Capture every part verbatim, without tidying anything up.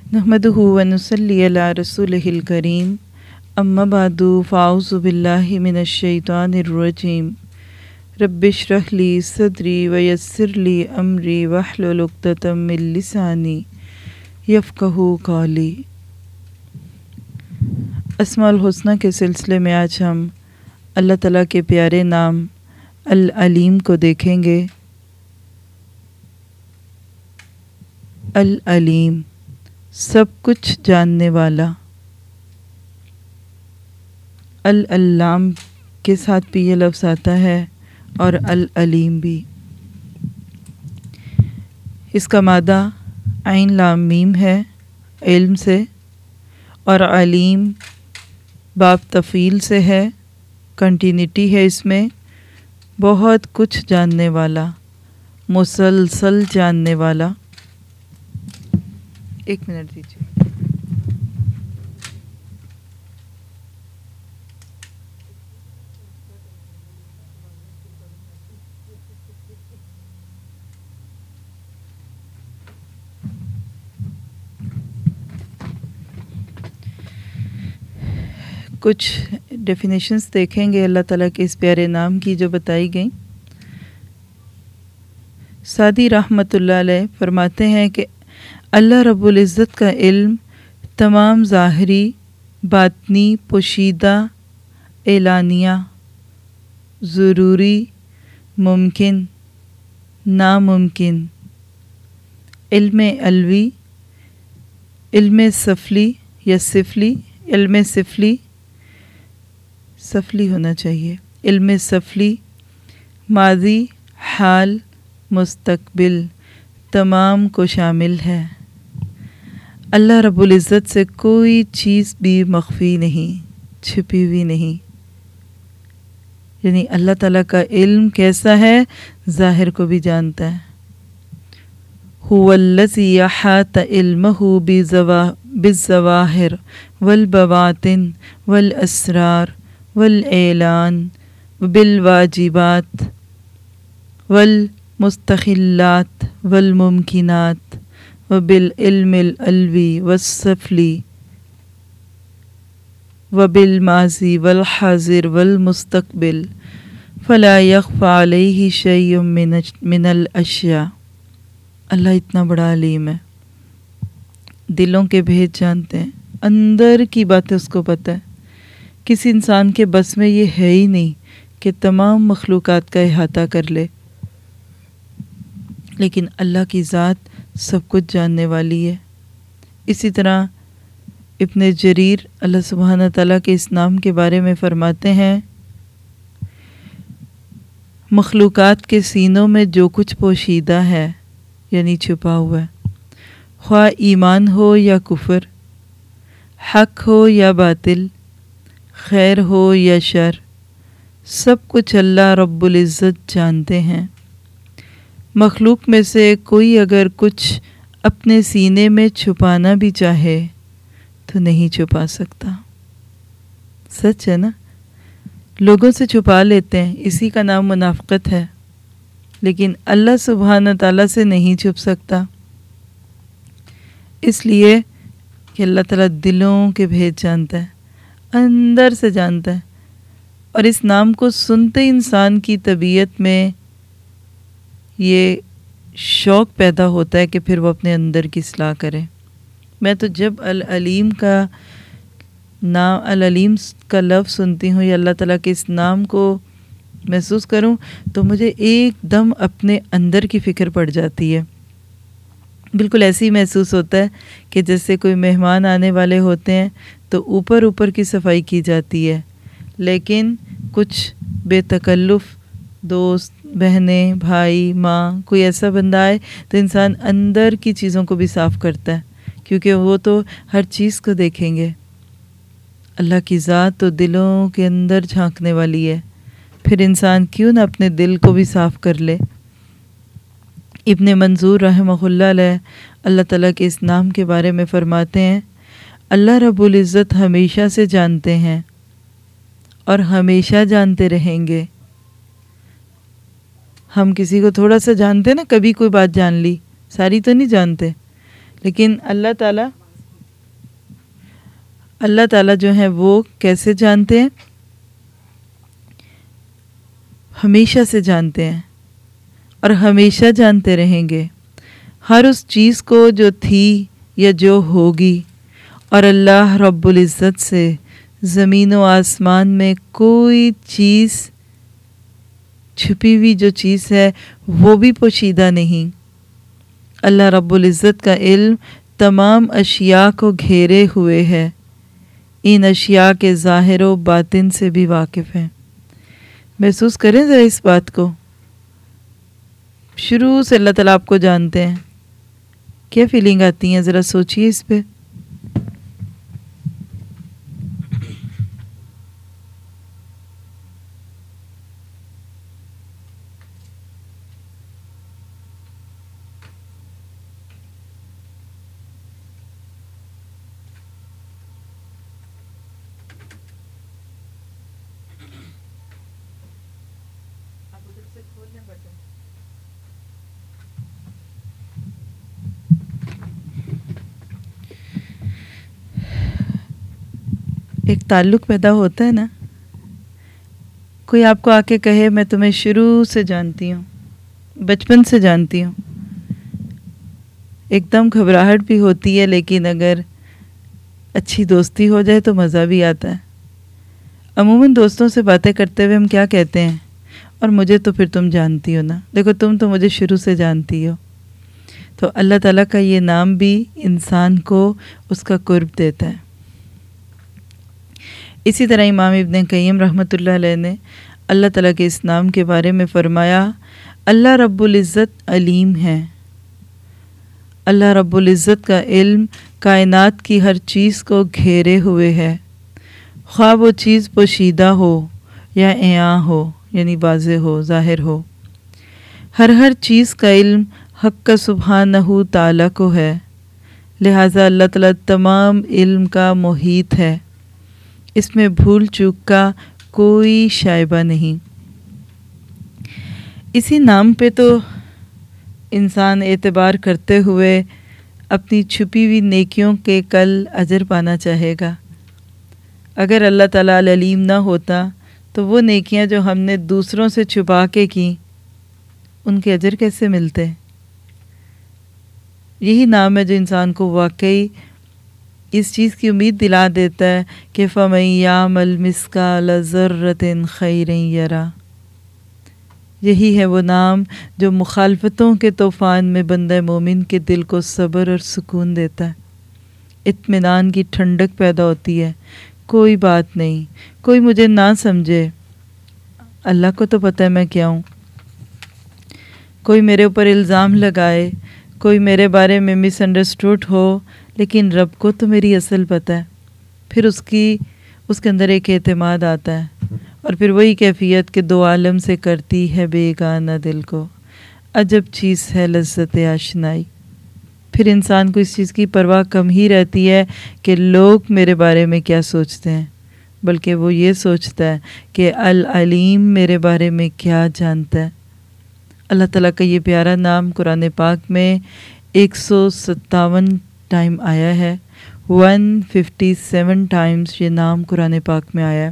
नहमदुहु व नुसल्ली अला रसूलिहिल करीम अम्मा बादु फ़ाऊज़ु बिल्लाहि मिनश शैतानिर रजीम रब्बिश्रह ली सदरी व यस्सिर ली अमरी वहलुल उक़दतम मिन लिसानी यफ़क़हू क़ौली। अस्माउल हुस्ना के सिलसिले में आज हम अल्लाह ताला के प्यारे नाम अल अलीम को देखेंगे। अल अलीम सब कुछ जानने वाला। अल अल्लाम के साथ भी ये लफ्ज़ आता है और अल अलीम भी। इसका मादा आइन लाम मीम है इल्म से, और अलीम बाब तफ़ील से है, कंटिन्यूटी है इसमें। बहुत कुछ जानने वाला, मुसलसल जानने वाला। एक मिनट दीजिए। कुछ डेफिनेशंस देखेंगे अल्लाह ताला के इस प्यारे नाम की जो बताई गई। सादी रहमतुल्लाह अलैह फरमाते हैं कि अल्लाह रब्बुल इज़्ज़त का इल्म तमाम ज़ाहिरी, बातनी, पोशीदा, एलानिया, ज़रूरी, मुमकिन, नामुमकिन, इल्म अलवी, इल्म सफली या सिफली, इल्म सिफली सफली होना चाहिए, इल्म सफली, माजी, हाल, मुस्तकबिल तमाम को शामिल है। अल्लाह रब्बुल इज़्ज़त से कोई चीज़ भी मख्फी नहीं, छिपी हुई नहीं। यानी अल्लाह ताला का इल्म कैसा है, ज़ाहिर को भी जानता है। हुवल्लज़ी अहाता इल्महु बिज़्ज़वाहिर वल बवातिन वल अस्रार वल ऐलान बिल वाजिबात वल मुस्तखिल्लात वल मुमकिनात व बिल इल्मिल अलवी वस्सफली व बिल माजी वल हाजिर वल मुस्तकबिल फला यख्फा अलैहि शैय्युम मिनल अशिया। अल्लाह इतना बड़ा अलीम है, दिलों के भेद जानते हैं, अंदर की बातें उसको पता है। किसी इंसान के बस में ये है ही नहीं कि तमाम मखलूक़ात का इहाता कर ले, लेकिन अल्लाह की ज़ात सब कुछ जानने वाली है। इसी तरह इब्न जरीर अल्लाह सुब्हानहू तआला के इस नाम के बारे में फ़रमाते हैं, मखलूक़ात के सीनों में जो कुछ पोशीदा है यानी छुपा हुआ है, ख्वाह ईमान हो या कुफ्र, हक हो या बातिल, खैर हो या शर, सब कुछ अल्लाह रब्बुल इज़्ज़त जानते हैं। मखलूक में से कोई अगर कुछ अपने सीने में छुपाना भी चाहे तो नहीं छुपा सकता। सच है ना, लोगों से छुपा लेते हैं, इसी का नाम मुनाफ़िक़त है, लेकिन अल्लाह सुब्हान ताला से नहीं छुप सकता। इसलिए कि अल्लाह ताला दिलों के भेद जानता है, अंदर से जानता है। और इस नाम को सुनते इंसान की तबीयत में ये शौक़ पैदा होता है कि फिर वो अपने अंदर की इस्लाह करे। मैं तो जब अल अलीम का नाम, अल अलीम का लफ्ज़ सुनती हूँ या अल्लाह ताला के इस नाम को महसूस करूँ तो मुझे एकदम अपने अंदर की फ़िक्र पड़ जाती है। बिल्कुल ऐसे ही महसूस होता है कि जैसे कोई मेहमान आने वाले होते हैं तो ऊपर ऊपर की सफाई की जाती है, लेकिन कुछ बेतकल्लुफ़ दोस्त, बहनें, भाई, माँ, कोई ऐसा बंदा आए तो इंसान अंदर की चीज़ों को भी साफ़ करता है, क्योंकि वो तो हर चीज़ को देखेंगे। अल्लाह की ज़ात तो दिलों के अंदर झांकने वाली है, फिर इंसान क्यों ना अपने दिल को भी साफ़ कर ले। इब्न मंजूर रहमहुल्लाह अलैह अल्लाह ताला के इस नाम के बारे में फ़रमाते हैं, अल्लाह रब्बुल इज़्ज़त हमेशा से जानते हैं और हमेशा जानते रहेंगे। हम किसी को थोड़ा सा जानते ना, कभी कोई बात जान ली, सारी तो नहीं जानते, लेकिन अल्लाह ताला اللہ تعالیٰ جو ہیں وہ کیسے جانتے ہیں؟ ہمیشہ سے جانتے ہیں اور ہمیشہ جانتے رہیں گے، ہر اس چیز کو جو تھی یا جو ہوگی. اور اللہ رب العزت سے زمین و آسمان میں کوئی چیز چھپی ہوئی جو چیز ہے وہ بھی پوشیدہ نہیں. اللہ رب العزت کا علم تمام اشیاء کو گھیرے ہوئے ہے، ان اشیاء کے ظاہر و باطن سے بھی واقف ہیں. محسوس کریں ذرا اس بات کو. شروع سے اللہ تعالیٰ آپ کو جانتے ہیں. کیا فیلنگ آتی ہیں؟ ذرا سوچئے اس پہ. ایک تعلق پیدا ہوتا ہے نا. کوئی آپ کو آ کے کہے میں تمہیں شروع سے جانتی ہوں، بچپن سے جانتی ہوں، ایک دم گھبراہٹ بھی ہوتی ہے، لیکن اگر اچھی دوستی ہو جائے تو مزہ بھی آتا ہے. عموماً دوستوں سے باتیں کرتے ہوئے ہم کیا کہتے ہیں؟ اور مجھے تو پھر تم جانتی ہو نا، دیکھو تم تو مجھے شروع سے جانتی ہو. تو اللہ تعالیٰ کا یہ نام بھی انسان کو اس کا قرب دیتا ہے. اسی طرح امام ابن قیم رحمۃ اللہ علیہ نے اللہ تعالیٰ کے اس نام کے بارے میں فرمایا، اللہ رب العزت علیم ہے. اللہ رب العزت کا علم کائنات کی ہر چیز کو گھیرے ہوئے ہے، خواہ وہ چیز پوشیدہ ہو یا عیاں ہو، یعنی واضح ہو، ظاہر ہو. ہر ہر چیز کا علم حق کا سبحانہ تعالیٰ کو ہے، لہٰذا اللہ تعالیٰ تمام علم کا محیط ہے، اس میں بھول چوک کا کوئی شائبہ نہیں. اسی نام پہ تو انسان اعتبار کرتے ہوئے اپنی چھپی ہوئی نیکیوں کے کل اجر پانا چاہے گا. اگر اللہ تعالیٰ علیم نہ ہوتا تو وہ نیکیاں جو ہم نے دوسروں سے چھپا کے کی ان کے اجر کیسے ملتے؟ یہی نام ہے جو انسان کو واقعی اس چیز کی امید دلا دیتا ہے کہ فَمَن يَعْمَلْ مِثْقَالَ ذَرَّةٍ خَيْرًا يَرَهُ. یہی ہے وہ نام جو مخالفتوں کے طوفان میں بندہ مومن کے دل کو صبر اور سکون دیتا ہے، اطمینان کی ٹھنڈک پیدا ہوتی ہے. کوئی بات نہیں، کوئی مجھے نہ سمجھے، اللہ کو تو پتہ ہے میں کیا ہوں. کوئی میرے اوپر الزام لگائے، کوئی میرے بارے میں مس انڈرسٹوڈ ہو، لیکن رب کو تو میری اصل پتہ ہے. پھر اس کی اس کے اندر ایک اعتماد آتا ہے، اور پھر وہی کیفیت کہ دو عالم سے کرتی ہے بیگانہ دل کو، عجب چیز ہے لذت آشنائی. پھر انسان کو اس چیز کی پرواہ کم ہی رہتی ہے کہ لوگ میرے بارے میں کیا سوچتے ہیں، بلکہ وہ یہ سوچتا ہے کہ العلیم میرے بارے میں کیا جانتا ہے. اللہ تعالیٰ کا یہ پیارا نام قرآن پاک میں ایک سو ستاون ٹائم آیا ہے، ون ففٹی سیون ٹائمز یہ نام قرآن پاک میں آیا ہے.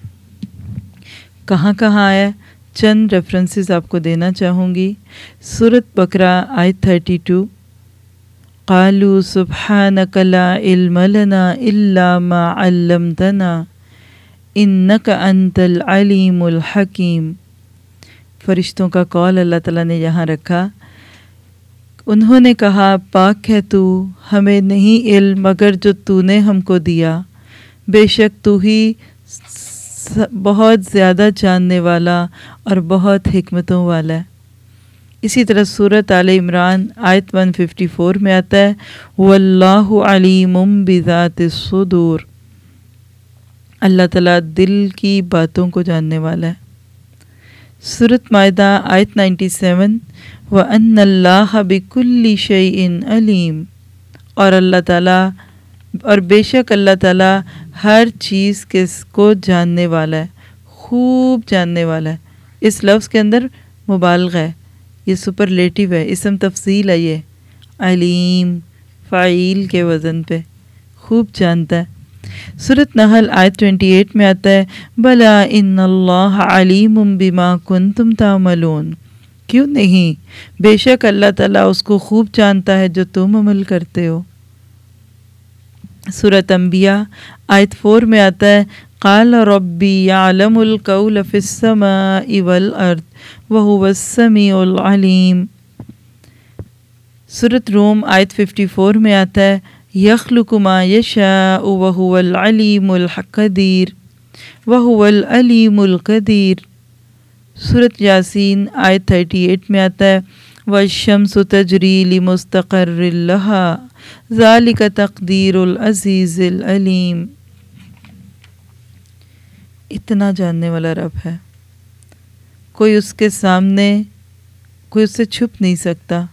کہاں کہاں آیا ہے؟ چند ریفرنسز آپ کو دینا چاہوں گی. سورۃ بقرہ آیت تھرٹی ٹو، قالوا سبحانک لا علم لنا الا ما علمتنا انک انت العلیم الحکیم. فرشتوں کا قول اللہ تعالیٰ نے یہاں رکھا. انہوں نے کہا پاک ہے تو، ہمیں نہیں علم مگر جو تو نے ہم کو دیا، بے شک تو ہی بہت زیادہ جاننے والا اور بہت حکمتوں والا ہے. اسی طرح سورۃ آل عمران آیت ون ففٹی فور میں آتا ہے واللہ علیم بذات الصدور. اللہ تعالیٰ دل کی باتوں کو جاننے والا ہے. سورۃ مائدہ آیت نائنٹی سیون وَأَنَّ اللَّهَ بِكُلِّ شَيْءٍ علیم. اور اللہ تعالیٰ اور بے شک اللہ تعالیٰ ہر چیز کے کو جاننے والا ہے، خوب جاننے والا ہے. اس لفظ کے اندر مبالغہ ہے، یہ سپرلیٹیو ہے، اسم تفضیل ہے. یہ علیم فاعل کے وزن پہ خوب جانتا ہے. سورۃ نحل آیت اٹھائیس میں آتا ہے بلا ان اللہ علیم بما کنتم تعملون، کیوں نہیں، بے شک اللہ تعالیٰ اس کو خوب جانتا ہے جو تم عمل کرتے ہو۔ سورۃ انبیاء آیت چار میں آتا ہے قال ربی یعلم القول فی السماء والارض وہو السمیع العلیم۔ سورۃ روم آیت چون میں آتا ہے یخلق ما یشاء وہو العلیم القدیر وہو العلیم القدیر۔ سورۃ یاسین آیت اڑتیس میں آتا ہے والشمس تجری لمستقر لها ذالک تقدیر العزیز العلیم۔ اتنا جاننے والا رب ہے، کوئی اس کے سامنے، کوئی اس سے چھپ نہیں سکتا،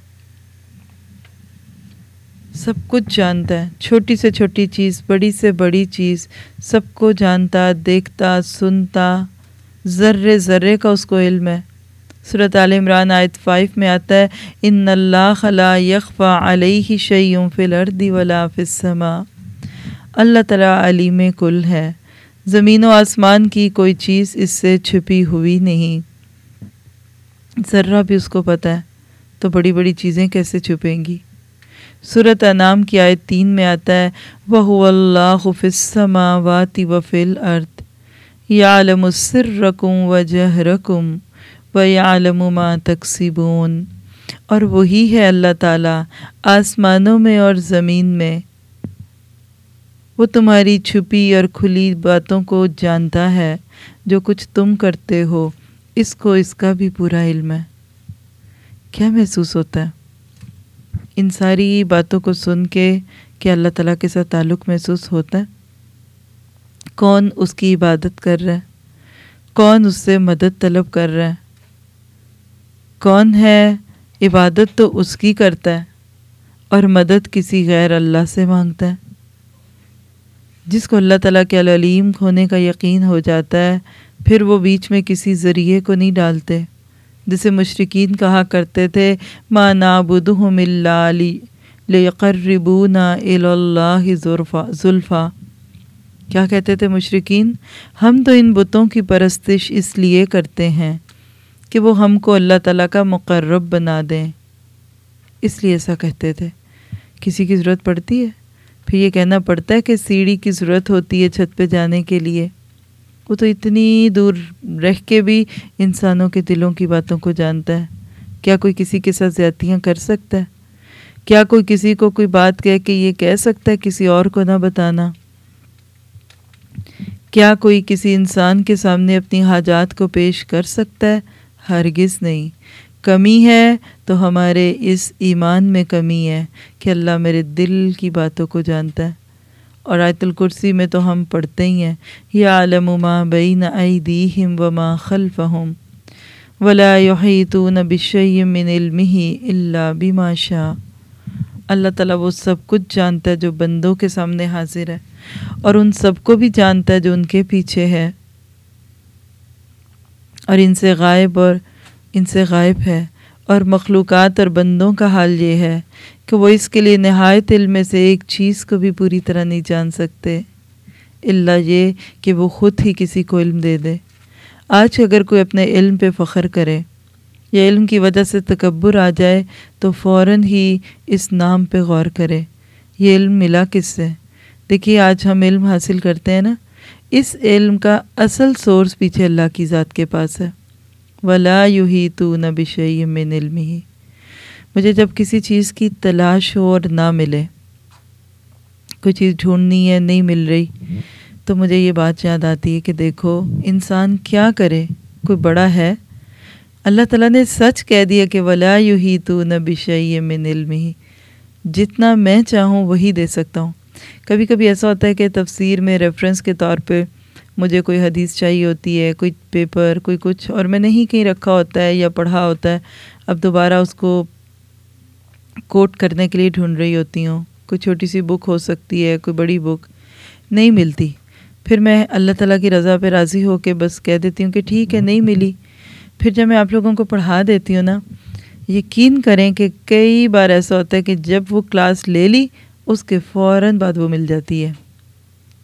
سب کچھ جانتا ہے، چھوٹی سے چھوٹی چیز، بڑی سے بڑی چیز، سب کو جانتا، دیکھتا، سنتا، ذرے ذرے کا اس کو علم ہے۔ سورۃ آل عمران آیت پانچ میں آتا ہے ان اللہ لا یخفی علیہ شیء فی الارض ولا فی السماء۔ اللہ تعالیٰ علیم کل ہے، زمین و آسمان کی کوئی چیز اس سے چھپی ہوئی نہیں، ذرہ بھی اس کو پتہ ہے، تو بڑی بڑی چیزیں کیسے چھپیں گی۔ سورۃ انعام کی آیت تین میں آتا ہے وَهُوَ اللَّهُ فِي السَّمَاوَاتِ وَفِي الْأَرْضِ يَعْلَمُ سِرَّكُمْ وَجَهْرَكُمْ وَيَعْلَمُ مَا تَكْسِبُونَ، اور وہی ہے اللہ تعالیٰ آسمانوں میں اور زمین میں، وہ تمہاری چھپی اور کھلی باتوں کو جانتا ہے، جو کچھ تم کرتے ہو اس کو اس کا بھی پورا علم ہے۔ کیا محسوس ہوتا ہے ان ساری باتوں کو سن کے کہ اللہ تعالیٰ کے ساتھ تعلق محسوس ہوتا ہے؟ کون اس کی عبادت کر رہا ہے، کون اس سے مدد طلب کر رہا ہے، کون ہے عبادت تو اس کی کرتا ہے اور مدد کسی غیر اللہ سے مانگتا ہے۔ جس کو اللہ تعالیٰ کے علیم ہونے کا یقین ہو جاتا ہے، پھر وہ بیچ میں کسی ذریعے کو نہیں ڈالتے، جسے مشرکین کہا کرتے تھے ما نعبدہم الا لیقربونا الی اللہ زلفی۔ کیا کہتے تھے مشرکین؟ ہم تو ان بتوں کی پرستش اس لیے کرتے ہیں کہ وہ ہم کو اللہ تعالیٰ کا مقرب بنا دیں، اس لیے ایسا کہتے تھے۔ کسی کی ضرورت پڑتی ہے، پھر یہ کہنا پڑتا ہے کہ سیڑھی کی ضرورت ہوتی ہے چھت پہ جانے کے لیے، وہ تو اتنی دور رہ کے بھی انسانوں کے دلوں کی باتوں کو جانتا ہے۔ کیا کوئی کسی کے ساتھ زیادتیاں کر سکتا ہے؟ کیا کوئی کسی کو کوئی بات کہہ کے یہ کہہ سکتا ہے کسی اور کو نہ بتانا؟ کیا کوئی کسی انسان کے سامنے اپنی حاجات کو پیش کر سکتا ہے؟ ہرگز نہیں۔ کمی ہے تو ہمارے اس ایمان میں کمی ہے کہ اللہ میرے دل کی باتوں کو جانتا ہے۔ اور آیت الکرسی میں تو ہم پڑھتے ہی ہیں یعلم ما بین ایدیہم وما خلفہم ولا یحیطون بشیء من علمہ الا بما شاء۔ اللہ تعالیٰ وہ سب کچھ جانتا ہے جو بندوں کے سامنے حاضر ہے، اور ان سب کو بھی جانتا ہے جو ان کے پیچھے ہے، اور ان سے غائب اور ان سے غائب ہے۔ اور مخلوقات اور بندوں کا حال یہ ہے کہ وہ اس کے لیے نہایت علم میں سے ایک چیز کو بھی پوری طرح نہیں جان سکتے، الا یہ کہ وہ خود ہی کسی کو علم دے دے۔ آج اگر کوئی اپنے علم پہ فخر کرے یا علم کی وجہ سے تکبر آ جائے تو فوراً ہی اس نام پہ غور کرے، یہ علم ملا کس سے؟ دیکھیے آج ہم علم حاصل کرتے ہیں نا، اس علم کا اصل سورس پیچھے اللہ کی ذات کے پاس ہے۔ وَلَا يُحِيطُونَ بِشَيْءٍ مِّنْ عِلْمِهِ۔ مجھے جب کسی چیز کی تلاش ہو اور نہ ملے، کوئی چیز ڈھونڈنی ہے نہیں مل رہی، تو مجھے یہ بات یاد آتی ہے کہ دیکھو انسان کیا کرے، کوئی بڑا ہے؟ اللہ تعالیٰ نے سچ کہہ دیا کہ وَلَا يُحِيطُونَ بِشَيْءٍ مِّنْ عِلْمِهِ، جتنا میں چاہوں وہی دے سکتا ہوں۔ کبھی کبھی ایسا ہوتا ہے کہ تفسیر میں ریفرنس کے طور پہ مجھے کوئی حدیث چاہیے ہوتی ہے، کوئی پیپر، کوئی کچھ، اور میں نہیں کہیں رکھا ہوتا ہے یا پڑھا ہوتا ہے، اب دوبارہ اس کو کوٹ کرنے کے لیے ڈھونڈ رہی ہوتی ہوں۔ کوئی چھوٹی سی بک ہو سکتی ہے، کوئی بڑی بک نہیں ملتی، پھر میں اللہ تعالیٰ کی رضا پہ راضی ہو کے بس کہہ دیتی ہوں کہ ٹھیک ہے نہیں ملی۔ پھر جب میں آپ لوگوں کو پڑھا دیتی ہوں نا، یقین کریں کہ کئی بار ایسا ہوتا ہے کہ جب وہ کلاس لے لی اس کے فوراً بعد وہ مل جاتی ہے،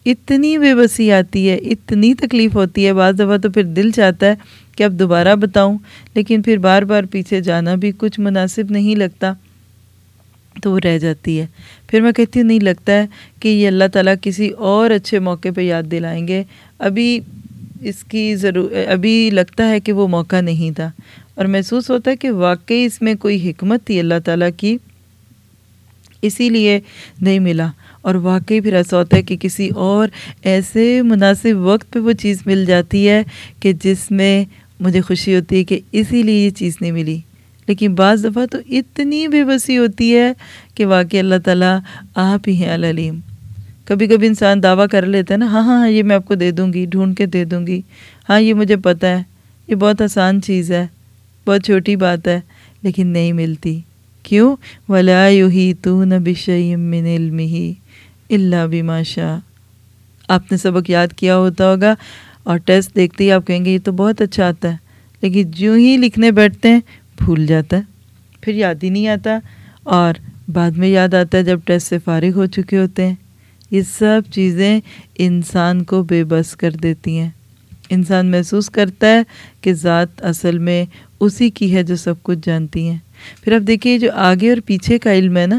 اتنی بے بسی آتی ہے، اتنی تکلیف ہوتی ہے، بعض دفعہ تو پھر دل چاہتا ہے کہ اب دوبارہ بتاؤں، لیکن پھر بار بار پیچھے جانا بھی کچھ مناسب نہیں لگتا، تو وہ رہ جاتی ہے۔ پھر میں کہتی ہوں نہیں، لگتا ہے کہ یہ اللہ تعالیٰ کسی اور اچھے موقع پہ یاد دلائیں گے، ابھی اس کی ضرور ابھی لگتا ہے کہ وہ موقع نہیں تھا، اور محسوس ہوتا ہے کہ واقعی اس میں کوئی حکمت تھی اللہ تعالیٰ کی، اسی لیے نہیں ملا۔ اور واقعی پھر ایسا ہوتا ہے کہ کسی اور ایسے مناسب وقت پہ وہ چیز مل جاتی ہے کہ جس میں مجھے خوشی ہوتی ہے کہ اسی لیے یہ چیز نہیں ملی۔ لیکن بعض دفعہ تو اتنی بے بسی ہوتی ہے کہ واقعی اللہ تعالیٰ آپ ہی ہیں العلیم۔ کبھی کبھی انسان دعویٰ کر لیتا ہے نا، ہاں ہاں یہ میں آپ کو دے دوں گی، ڈھونڈ کے دے دوں گی، ہاں یہ مجھے پتہ ہے، یہ بہت آسان چیز ہے، بہت چھوٹی بات ہے، لیکن نہیں ملتی۔ کیوں؟ وَلَا يُحِيطُونَ بِشَيْءٍ مِّنْ عِلْمِهِ إِلَّا بِمَا شَاءَ۔ آپ نے سبق یاد کیا ہوتا ہوگا اور ٹیسٹ دیکھتے ہی آپ کہیں گے یہ تو بہت اچھا آتا ہے، لیکن جو ہی لکھنے بیٹھتے ہیں بھول جاتا ہے، پھر یاد ہی نہیں آتا، اور بعد میں یاد آتا ہے جب ٹیسٹ سے فارغ ہو چکے ہوتے ہیں۔ یہ سب چیزیں انسان کو بے بس کر دیتی ہیں۔ انسان محسوس کرتا ہے کہ ذات اصل میں اسی کی ہے جو سب کچھ جانتی ہیں۔ پھر اب دیکھیے جو آگے اور پیچھے کا علم ہے نا،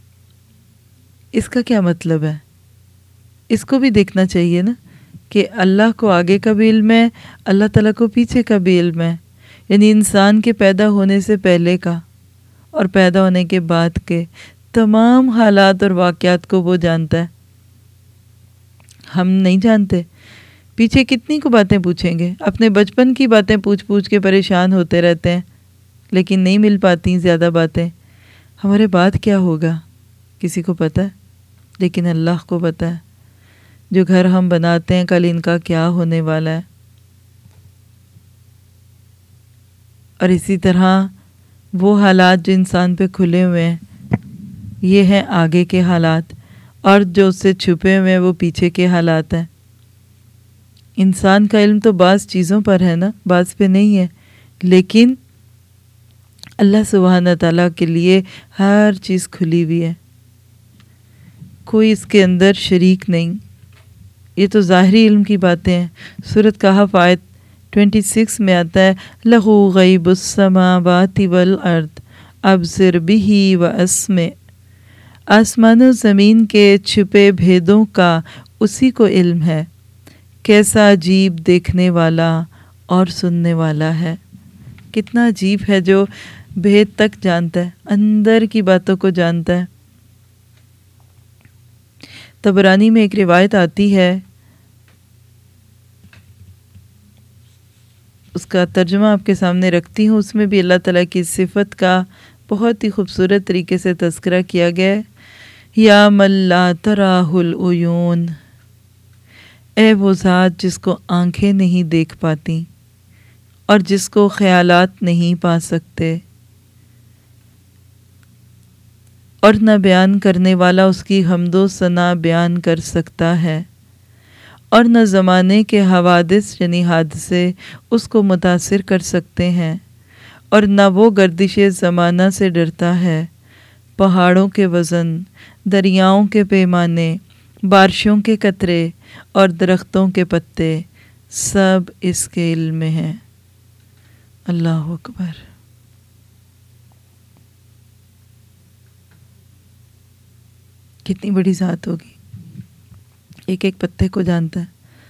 اس کا کیا مطلب ہے؟ اس کو بھی دیکھنا چاہیے نا، کہ اللہ کو آگے کا بھی علم ہے، اللہ تعالیٰ کو پیچھے کا بھی علم ہے، یعنی انسان کے پیدا ہونے سے پہلے کا اور پیدا ہونے کے بعد کے تمام حالات اور واقعات کو وہ جانتا ہے۔ ہم نہیں جانتے۔ پیچھے کتنی کو باتیں پوچھیں گے، اپنے بچپن کی باتیں پوچھ پوچھ کے پریشان ہوتے رہتے ہیں، لیکن نہیں مل پاتی زیادہ باتیں۔ ہمارے بعد کیا ہوگا کسی کو پتہ ہے؟ لیکن اللہ کو پتہ ہے۔ جو گھر ہم بناتے ہیں کل ان کا کیا ہونے والا ہے، اور اسی طرح وہ حالات جو انسان پہ کھلے ہوئے ہیں یہ ہیں آگے کے حالات، اور جو اس سے چھپے ہوئے ہیں وہ پیچھے کے حالات ہیں۔ انسان کا علم تو بعض چیزوں پر ہے نا، بعض پہ نہیں ہے، لیکن اللہ سبحانہ تعالیٰ کے لیے ہر چیز کھلی ہوئی ہے، کوئی اس کے اندر شریک نہیں۔ یہ تو ظاہری علم کی باتیں ہیں۔ سورۃ کہف آیت چھبیس میں آتا ہے لَہُ غیب السماوات والارض ابصر بہ واسمع۔ آسمان و زمین کے چھپے بھیدوں کا اسی کو علم ہے، کیسا عجیب دیکھنے والا اور سننے والا ہے۔ کتنا عجیب ہے جو بھید تک جانتا ہے، اندر کی باتوں کو جانتا ہے۔ طبرانی میں ایک روایت آتی ہے، اس کا ترجمہ آپ کے سامنے رکھتی ہوں۔ اس میں بھی اللہ تعالیٰ کی صفت کا بہت ہی خوبصورت طریقے سے تذکرہ کیا گیا ہے۔ یا من لا تراہ العیون، اے وہ ذات جس کو آنکھیں نہیں دیکھ پاتی اور جس کو خیالات نہیں پا سکتے، اور نہ بیان کرنے والا اس کی حمد و ثنا بیان کر سکتا ہے، اور نہ زمانے کے حوادث یعنی حادثے اس کو متاثر کر سکتے ہیں، اور نہ وہ گردش زمانہ سے ڈرتا ہے۔ پہاڑوں کے وزن، دریاؤں کے پیمانے، بارشوں کے قطرے اور درختوں کے پتے سب اس کے علم میں ہیں۔ اللہ اکبر۔ کتنی بڑی ذات ہوگی، ایک ایک پتے کو جانتا ہے۔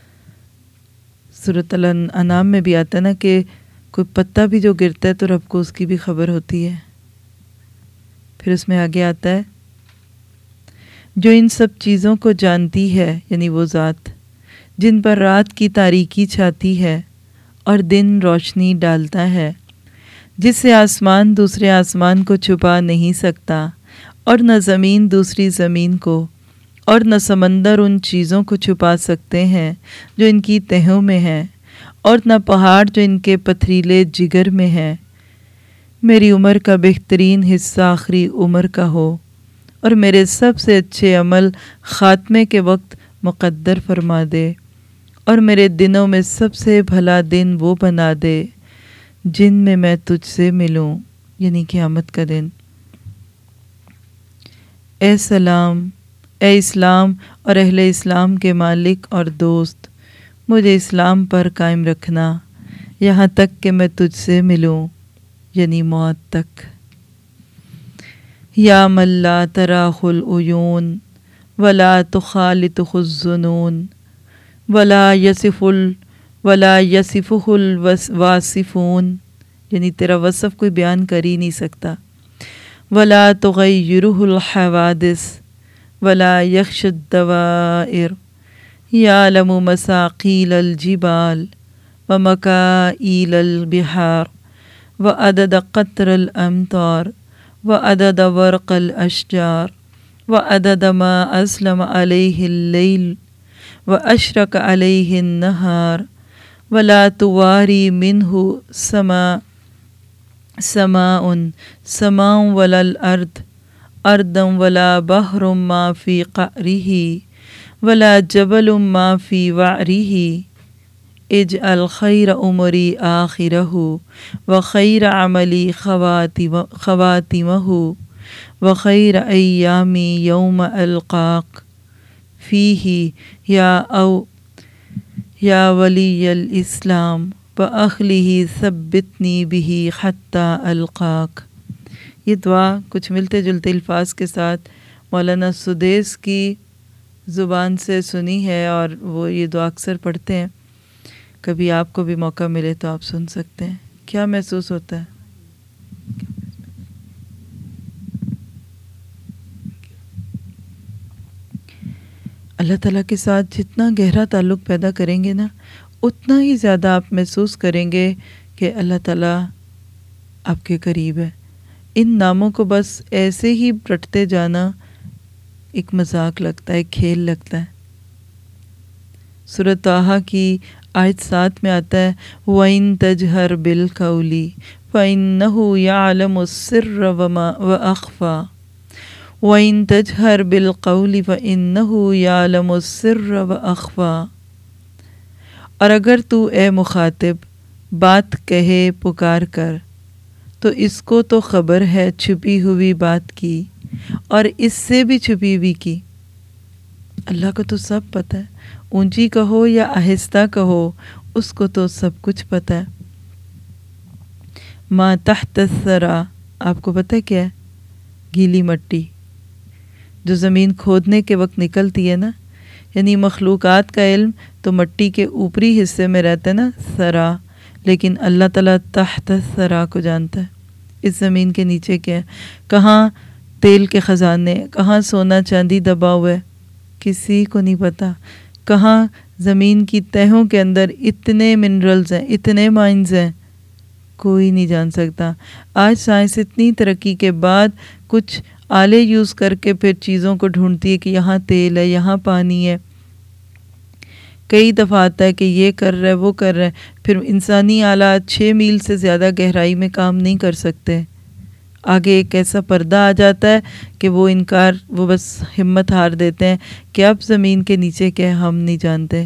سورۃ الانعام میں بھی آتا ہے نا کہ کوئی پتا بھی جو گرتا ہے تو رب کو اس کی بھی خبر ہوتی ہے۔ پھر اس میں آگے آتا ہے جو ان سب چیزوں کو جانتی ہے، یعنی وہ ذات جن پر رات کی تاریکی چھاتی ہے اور دن روشنی ڈالتا ہے، جس سے آسمان دوسرے آسمان کو چھپا نہیں سکتا، اور نہ زمین دوسری زمین کو، اور نہ سمندر ان چیزوں کو چھپا سکتے ہیں جو ان کی تہوں میں ہیں، اور نہ پہاڑ جو ان کے پتھریلے جگر میں ہیں۔ میری عمر کا بہترین حصہ آخری عمر کا ہو، اور میرے سب سے اچھے عمل خاتمے کے وقت مقدر فرما دے، اور میرے دنوں میں سب سے بھلا دن وہ بنا دے جن میں میں تجھ سے ملوں، یعنی قیامت کا دن۔ اے سلام اے اسلام اور اہل اسلام کے مالک اور دوست، مجھے اسلام پر قائم رکھنا یہاں تک کہ میں تجھ سے ملوں، یعنی موت تک۔ یا من لا تراہ العیون ولا تخالطہ الظنون ولا یصف ال ولا یصفہ الواصفون، یعنی تیرا وصف کوئی بیان کر ہی نہیں سکتا۔ ولا تغیرہ الحوادث ولا یخش الدوائر، یعلم مساقیل الجبال ومکائیل البحار وعدد قطر الامطار وعدد ورق الاشجار وعدد ما اسلم علیہ اللیل واشرق علیہ النہار ولا تواری منہ سما سماء سماء ولا الارض ارضا ولا بحر ما فی قعرہ ولا جبل ما فی وعرہ، اجعل خیر عمری آخرہ وخیر عملی خواتمہ وخیر ایامی یوم القاک فیہ یا او یا ولی الاسلام وأخلہ ثبتنی بہ حتی القاک۔ یہ دعا کچھ ملتے جلتے الفاظ کے ساتھ مولانا سدیس کی زبان سے سنی ہے، اور وہ یہ دعا اکثر پڑھتے ہیں۔ کبھی آپ کو بھی موقع ملے تو آپ سن سکتے ہیں۔ کیا محسوس ہوتا ہے؟ اللہ تعالیٰ کے ساتھ جتنا گہرا تعلق پیدا کریں گے نا، اتنا ہی زیادہ آپ محسوس کریں گے کہ اللہ تعالیٰ آپ کے قریب ہے۔ ان ناموں کو بس ایسے ہی رٹتے جانا ایک مذاق لگتا ہے، ایک کھیل لگتا ہے۔ سورۃ طٰہٰ کی آیت سات میں آتا ہے وَإِن تَجْهَرْ بِالْقَوْلِ فَإِنَّهُ يَعْلَمُ السِّرَّ وَأَخْفَى وَإِن تَجْهَرْ بِالْقَوْلِ فَإِنَّهُ يَعْلَمُ السِّرَّ وَأَخْفَى، اور اگر تو اے مخاطب بات کہے پکار کر تو اس کو تو خبر ہے چھپی ہوئی بات کی اور اس سے بھی چھپی ہوئی کی۔ اللہ کو تو سب پتہ ہے، اونچی کہو یا آہستہ کہو، اس کو تو سب کچھ پتہ ہے۔ ما تحت الثری، آپ کو پتہ کیا ہے؟ گیلی مٹی جو زمین کھودنے کے وقت نکلتی ہے نا، یعنی مخلوقات کا علم تو مٹی کے اوپری حصے میں رہتا ہے نا، ثرا، لیکن اللہ تعالیٰ تحت الثری کو جانتا ہے، اس زمین کے نیچے کیا ہے، کہاں تیل کے خزانے، کہاں سونا چاندی دبا ہوا ہے، کسی کو نہیں پتہ، کہاں زمین کی تہوں کے اندر اتنے منرلز ہیں، اتنے مائنز ہیں، کوئی نہیں جان سکتا۔ آج سائنس اتنی ترقی کے بعد کچھ آلے یوز کر کے پھر چیزوں کو ڈھونڈتی ہے کہ یہاں تیل ہے، یہاں پانی ہے، کئی دفعہ آتا ہے کہ یہ کر رہا ہے، وہ کر رہا ہے، پھر انسانی آلات چھ میل سے زیادہ گہرائی میں کام نہیں کر سکتے۔ آگے ایک ایسا پردہ آ جاتا ہے کہ وہ انکار، وہ بس ہمت ہار دیتے ہیں کہ اب زمین کے نیچے کیا ہے ہم نہیں جانتے۔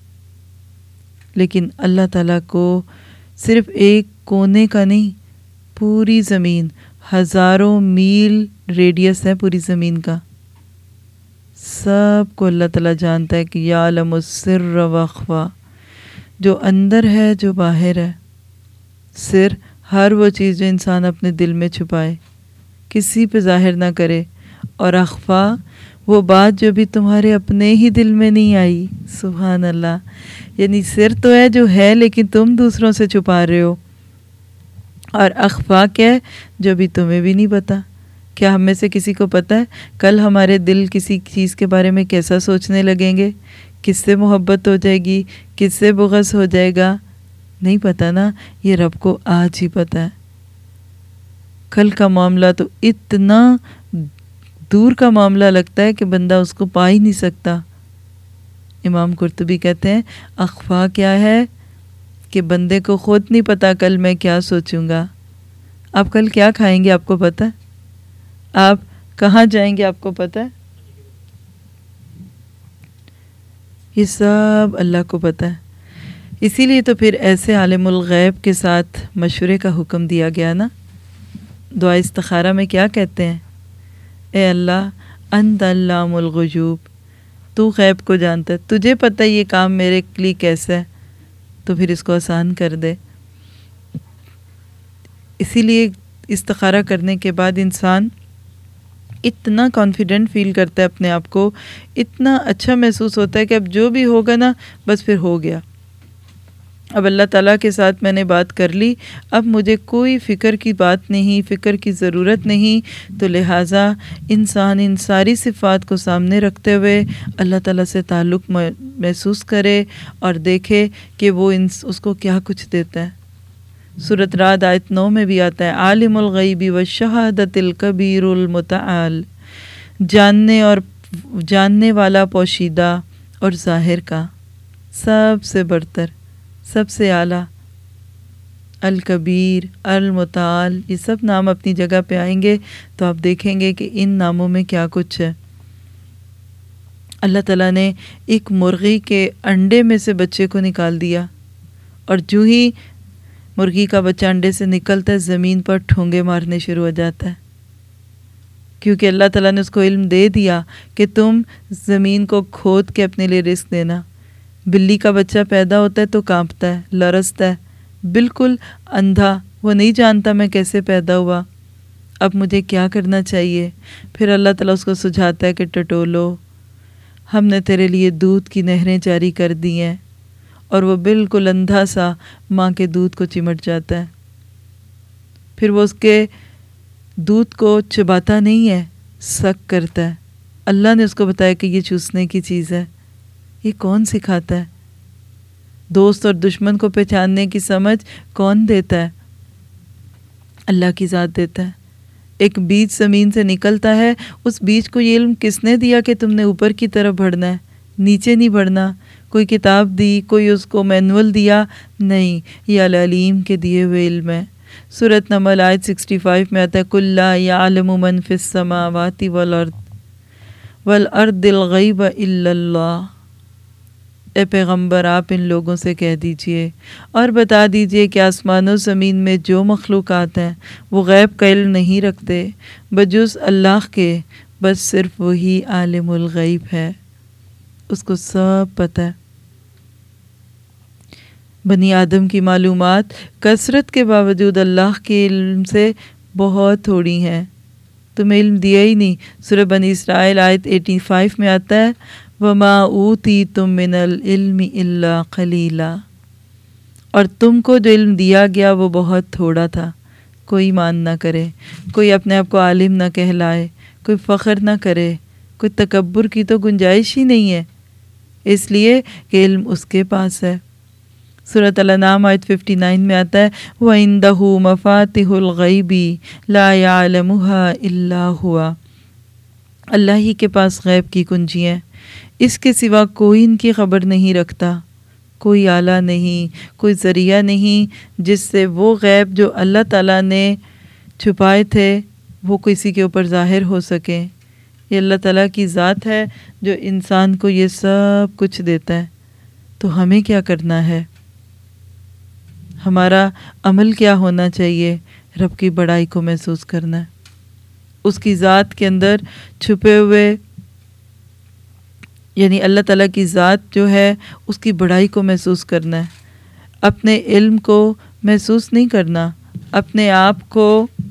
لیکن اللہ تعالیٰ کو صرف ایک کونے کا نہیں، پوری زمین، ہزاروں میل ریڈیس ہے پوری زمین کا، سب کو اللہ تعالیٰ جانتا ہے کہ یعلم السر واخفی، جو اندر ہے جو باہر ہے۔ سر ہر وہ چیز جو انسان اپنے دل میں چھپائے، کسی پہ ظاہر نہ کرے، اور اخفا وہ بات جو بھی تمہارے اپنے ہی دل میں نہیں آئی۔ سبحان اللہ، یعنی سر تو ہے جو ہے لیکن تم دوسروں سے چھپا رہے ہو، اور اخفا کیا ہے جو بھی تمہیں بھی نہیں پتا۔ کیا ہم میں سے کسی کو پتہ ہے کل ہمارے دل کسی چیز کے بارے میں کیسا سوچنے لگیں گے، کس سے محبت ہو جائے گی، کس سے بغض ہو جائے گا؟ نہیں پتہ نا، یہ رب کو آج ہی پتہ ہے۔ کل کا معاملہ تو اتنا دور کا معاملہ لگتا ہے کہ بندہ اس کو پا ہی نہیں سکتا۔ امام قرطبی کہتے ہیں اخفا کیا ہے کہ بندے کو خود نہیں پتا کل میں کیا سوچوں گا۔ آپ کل کیا کھائیں گے آپ کو پتہ ہے؟ آپ کہاں جائیں گے آپ کو پتہ ہے؟ یہ سب اللہ کو پتہ ہے۔ اسی لیے تو پھر ایسے عالم الغیب کے ساتھ مشورے کا حکم دیا گیا نا۔ دعا استخارہ میں کیا کہتے ہیں؟ اے اللہ، انت علام الغیوب، تو غیب کو جانتا ہے، تجھے پتہ ہے یہ کام میرے لیے کیسا ہے، تو پھر اس کو آسان کر دے۔ اسی لیے استخارہ کرنے کے بعد انسان اتنا کانفیڈنٹ فیل کرتا ہے اپنے آپ کو، اتنا اچھا محسوس ہوتا ہے کہ اب جو بھی ہوگا نا بس پھر ہو گیا، اب اللہ تعالیٰ کے ساتھ میں نے بات کر لی، اب مجھے کوئی فکر کی بات نہیں، فکر کی ضرورت نہیں۔ تو لہٰذا انسان ان ساری صفات کو سامنے رکھتے ہوئے اللہ تعالیٰ سے تعلق محسوس کرے اور دیکھے کہ وہ اس کو کیا کچھ دیتا ہے۔ سورۃ رعد آیت نو میں بھی آتا ہے، عالم الغیب والشہادۃ الکبیر المتعال، جاننے اور جاننے والا پوشیدہ اور ظاہر کا، سب سے برتر، سب سے اعلیٰ، الکبیر، المتعال، یہ سب نام اپنی جگہ پہ آئیں گے تو آپ دیکھیں گے کہ ان ناموں میں کیا کچھ ہے۔ اللہ تعالیٰ نے ایک مرغی کے انڈے میں سے بچے کو نکال دیا، اور جو ہی مرغی کا بچہ انڈے سے نکلتا ہے زمین پر ٹھونگے مارنے شروع ہو جاتا ہے، کیونکہ اللہ تعالیٰ نے اس کو علم دے دیا کہ تم زمین کو کھود کے اپنے لیے رزق دینا۔ بلی کا بچہ پیدا ہوتا ہے تو کانپتا ہے، لرزتا ہے، بالکل اندھا، وہ نہیں جانتا میں کیسے پیدا ہوا، اب مجھے کیا کرنا چاہیے۔ پھر اللہ تعالیٰ اس کو سجھاتا ہے کہ ٹٹولو، ہم نے تیرے لیے دودھ کی نہریں جاری کر دی ہیں، اور وہ بالکل اندھا سا ماں کے دودھ کو چمٹ جاتا ہے۔ پھر وہ اس کے دودھ کو چباتا نہیں ہے، سک کرتا ہے۔ اللہ نے اس کو بتایا کہ یہ چوسنے کی چیز ہے۔ یہ کون سکھاتا ہے؟ دوست اور دشمن کو پہچاننے کی سمجھ کون دیتا ہے؟ اللہ کی ذات دیتا ہے۔ ایک بیج زمین سے نکلتا ہے، اس بیج کو یہ علم کس نے دیا کہ تم نے اوپر کی طرف بڑھنا ہے، نیچے نہیں بڑھنا؟ کوئی کتاب دی، کوئی اس کو مینول دیا؟ نہیں، یہ العلیم کے دیے ہوئے علم ہے۔ سورۃ نمل آیت سکسٹی فائیو میں آتا ہے، قُل لَا يَعْلَمُ مَنْ فِي السَّمَاوَاتِ وَالْأَرْضِ وَالْأَرْضِ الْغَيْبَ إِلَّا اللَّهُ۔ اے پیغمبر آپ ان لوگوں سے کہہ دیجئے اور بتا دیجئے کہ آسمان و زمین میں جو مخلوقات ہیں وہ غیب کا علم نہیں رکھتے بجز اللہ کے، بس صرف وہی عالم الغیب ہے، اس کو سب پتہ ہے۔ بنی آدم کی معلومات کثرت کے باوجود اللہ کے علم سے بہت تھوڑی ہیں، تمہیں علم دیا ہی نہیں۔ سورہ بنی اسرائیل آیت ایٹی فائیو میں آتا ہے، وَمَا أُوتِيتُم مِّنَ الْعِلْمِ إِلَّا قَلِيلًا، اور تم کو جو علم دیا گیا وہ بہت تھوڑا تھا۔ کوئی مان نہ کرے، کوئی اپنے آپ کو عالم نہ کہلائے، کوئی فخر نہ کرے، کوئی تکبر کی تو گنجائش ہی نہیں ہے، اس لیے کہ علم اس کے پاس ہے۔ سورۃ الانعام آیت ففٹی نائن میں آتا ہے، وَعِندَهُ مَفَاتِحُ الْغَيْبِ لَا يَعْلَمُهَا إِلَّا هُوَ، اللہ ہی کے پاس غیب کی کنجیاں ہیں، اس کے سوا کوئی ان کی خبر نہیں رکھتا، کوئی آلہ نہیں، کوئی ذریعہ نہیں جس سے وہ غیب جو اللہ تعالیٰ نے چھپائے تھے وہ کسی کے اوپر ظاہر ہو سکے۔ یہ اللہ تعالیٰ کی ذات ہے جو انسان کو یہ سب کچھ دیتا ہے۔ تو ہمیں کیا کرنا ہے؟ ہمارا عمل کیا ہونا چاہیے؟ رب کی بڑائی کو محسوس کرنا ہے، اس کی ذات کے اندر چھپے ہوئے، یعنی اللہ تعالیٰ کی ذات جو ہے اس کی بڑائی کو محسوس کرنا ہے، اپنے علم کو محسوس نہیں کرنا، اپنے آپ کو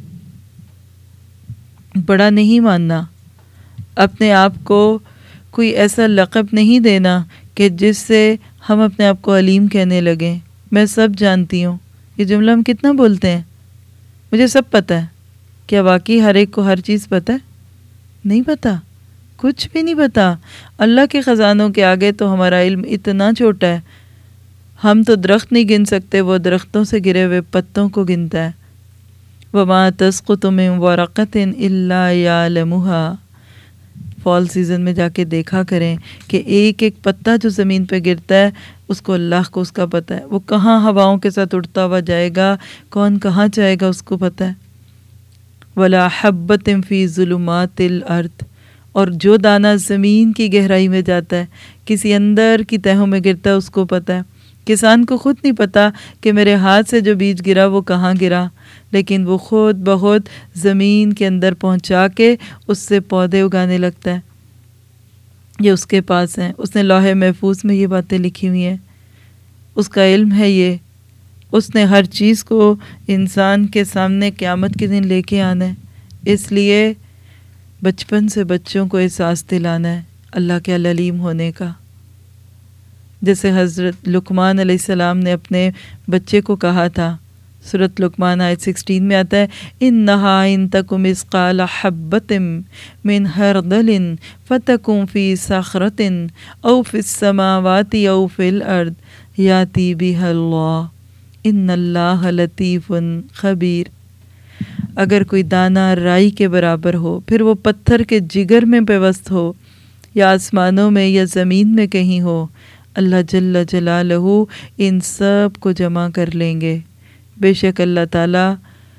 بڑا نہیں ماننا، اپنے آپ کو کوئی ایسا لقب نہیں دینا کہ جس سے ہم اپنے آپ کو علیم کہنے لگیں، میں سب جانتی ہوں۔ یہ جملہ ہم کتنا بولتے ہیں، مجھے سب پتہ ہے۔ کیا واقعی ہر ایک کو ہر چیز پتہ ہے؟ نہیں پتہ، کچھ بھی نہیں پتہ۔ اللہ کے خزانوں کے آگے تو ہمارا علم اتنا چھوٹا ہے، ہم تو درخت نہیں گن سکتے، وہ درختوں سے گرے ہوئے پتوں کو گنتا ہے۔ وَمَا تَسْقُطُ مِن وَرَقَةٍ إِلَّا يَعْلَمُهَا، فال سیزن میں جا کے دیکھا کریں کہ ایک ایک پتا جو زمین پہ گرتا ہے اس کو اللہ کو اس کا پتہ ہے، وہ کہاں ہواؤں کے ساتھ اڑتا ہوا جائے گا، کون کہاں جائے گا اس کو پتہ ہے۔ وَلَا حَبَّةٍ فِي ظُلُمَاتِ الْأَرْضِ، اور جو دانہ زمین کی گہرائی میں جاتا ہے، کسی اندر کی تہوں میں گرتا ہے، اس کو پتہ ہے کسان کو خود نہیں پتہ کہ میرے ہاتھ سے جو بیج گرا وہ کہاں گرا، لیکن وہ خود بخود زمین کے اندر پہنچا کے اس سے پودے اگانے لگتا ہے۔ یہ اس کے پاس ہیں، اس نے لوح محفوظ میں یہ باتیں لکھی ہوئی ہیں، اس کا علم ہے یہ، اس نے ہر چیز کو انسان کے سامنے قیامت کے دن لے کے آنا ہے۔ اس لیے بچپن سے بچوں کو احساس دلانا ہے اللہ کے العلیم ہونے کا۔ جیسے حضرت لقمان علیہ السلام نے اپنے بچے کو کہا تھا، سورۃ لقمان آیت سکسٹین میں آتا ہے، انہا ان تکم مثقال حبۃ من خردل فتکن فی صخرۃ او فی السماوات او فی الارض یاتی بہا اللہ ان اللہ لطیف خبیر۔ اگر کوئی دانہ رائی کے برابر ہو، پھر وہ پتھر کے جگر میں پیوست ہو یا آسمانوں میں یا زمین میں کہیں ہو، اللہ جل جلالہ ان سب کو جمع کر لیں گے۔ بے شک اللہ تعالیٰ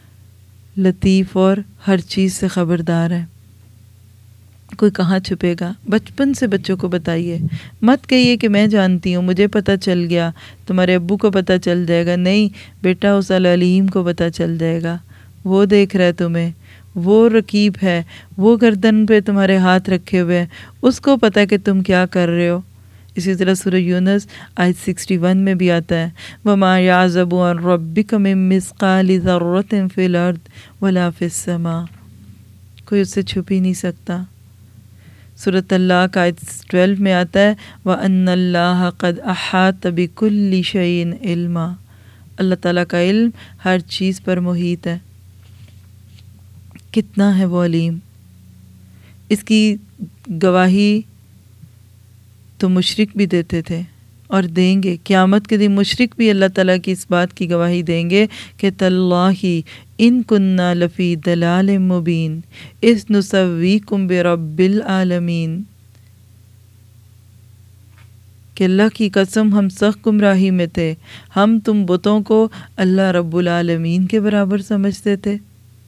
لطیف اور ہر چیز سے خبردار ہے۔ کوئی کہاں چھپے گا؟ بچپن سے بچوں کو بتائیے، مت کہیے کہ میں جانتی ہوں، مجھے پتہ چل گیا، تمہارے ابو کو پتہ چل جائے گا۔ نہیں بیٹا، اس العلیم کو پتہ چل جائے گا، وہ دیکھ رہا ہے تمہیں، وہ رقیب ہے، وہ گردن پہ تمہارے ہاتھ رکھے ہوئے ہیں، اس کو پتہ ہے کہ تم کیا کر رہے ہو۔ اسی طرح سورہ یونس آیت سکسٹی ون میں بھی آتا ہے، وَمَا يَعْزُبُ عَنْ رَبِّكَ مِن مِّثْقَالِ ذَرَّةٍ فِي الْأَرْضِ وَلَا فِي السَّمَاءِ، کوئی اس سے چھپ ہی نہیں سکتا۔ سورۃ طلاق آیت ٹویلو میں آتا ہے، وَأَنَّ اللَّهَ قَدْ أَحَاطَ بِكُلِّ شَيْءٍ عِلْمًا، اللہ تعالیٰ کا علم ہر چیز پر محیط ہے۔ کتنا ہے وہ علیم، اس کی گواہی تو مشرک بھی دیتے تھے اور دیں گے، قیامت کے دن مشرک بھی اللہ تعالیٰ کی اس بات کی گواہی دیں گے کہ تاللہ ان کننا لفی ضلال مبین اذ نسویکم برب العالمین، کہ اللہ کی قسم ہم سخت گمراہی میں تھے، ہم تم بتوں کو اللہ رب العالمین کے برابر سمجھتے تھے۔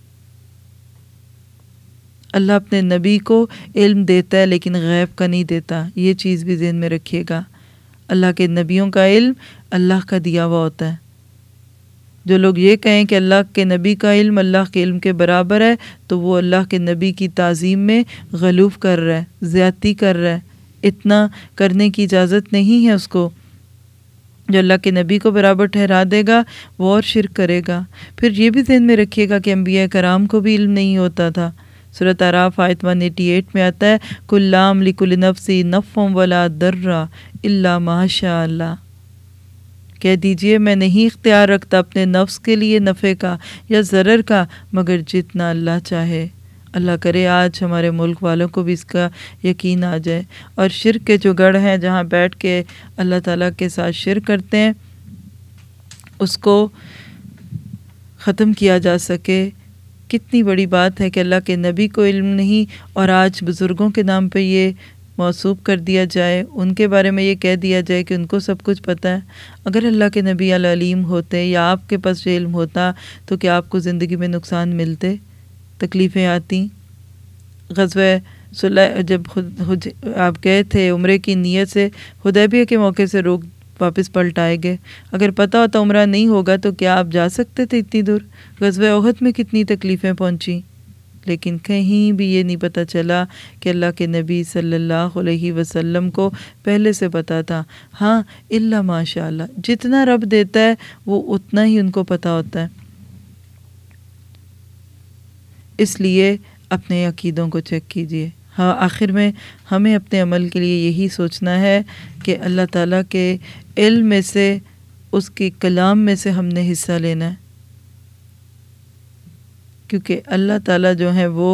اللہ اپنے نبی کو علم دیتا ہے لیکن غیب کا نہیں دیتا، یہ چیز بھی ذہن میں رکھیے گا۔ اللہ کے نبیوں کا علم اللہ کا دیا ہوا ہوتا ہے۔ جو لوگ یہ کہیں کہ اللہ کے نبی کا علم اللہ کے علم کے برابر ہے، تو وہ اللہ کے نبی کی تعظیم میں غلوف کر رہا ہے، زیادتی کر رہا ہے۔ اتنا کرنے کی اجازت نہیں ہے اس کو۔ جو اللہ کے نبی کو برابر ٹھہرا دے گا وہ اور شرک کرے گا۔ پھر یہ بھی ذہن میں رکھیے گا کہ انبیاء کرام کو بھی علم نہیں ہوتا تھا۔ سورۃ اعراف آیت ایک سو اٹھاسی میں آتا ہے، کُلَّ یَمْلِکُ لِنَفْسِهِ نَفْعًا وَلَا ضَرًّا إِلَّا مَا شَاءَ اللَّهُ، کہہ دیجئے میں نہیں اختیار رکھتا اپنے نفس کے لیے نفع کا یا ضرر کا مگر جتنا اللہ چاہے۔ اللہ کرے آج ہمارے ملک والوں کو بھی اس کا یقین آ جائے، اور شرک کے جو گڑھ ہیں جہاں بیٹھ کے اللہ تعالیٰ کے ساتھ شرک کرتے ہیں اس کو ختم کیا جا سکے۔ کتنی بڑی بات ہے کہ اللہ کے نبی کو علم نہیں اور آج بزرگوں کے نام پہ یہ موصوف کر دیا جائے، ان کے بارے میں یہ کہہ دیا جائے کہ ان کو سب کچھ پتہ ہے۔ اگر اللہ کے نبی العلیم ہوتے یا آپ کے پاس یہ علم ہوتا تو کیا آپ کو زندگی میں نقصان ملتے، تکلیفیں آتی؟ غزوہ صلح جب خود آپ گئے تھے عمرے کی نیت سے، حدیبیہ کے موقع سے روک واپس پلٹ آئے گئے۔ اگر پتہ ہوتا عمرہ نہیں ہوگا تو کیا آپ جا سکتے تھے اتنی دور؟ غزوہ احد میں کتنی تکلیفیں پہنچی، لیکن کہیں بھی یہ نہیں پتہ چلا کہ اللہ کے نبی صلی اللہ علیہ وسلم کو پہلے سے پتہ تھا۔ ہاں الا ماشاء اللہ، جتنا رب دیتا ہے وہ اتنا ہی ان کو پتہ ہوتا ہے۔ اس لیے اپنے عقیدوں کو چیک کیجئے۔ ہاں آخر میں ہمیں اپنے عمل کے لیے یہی سوچنا ہے کہ اللہ تعالیٰ کے علم میں سے، اس کے کلام میں سے ہم نے حصہ لینا ہے، کیونکہ اللہ تعالیٰ جو ہے وہ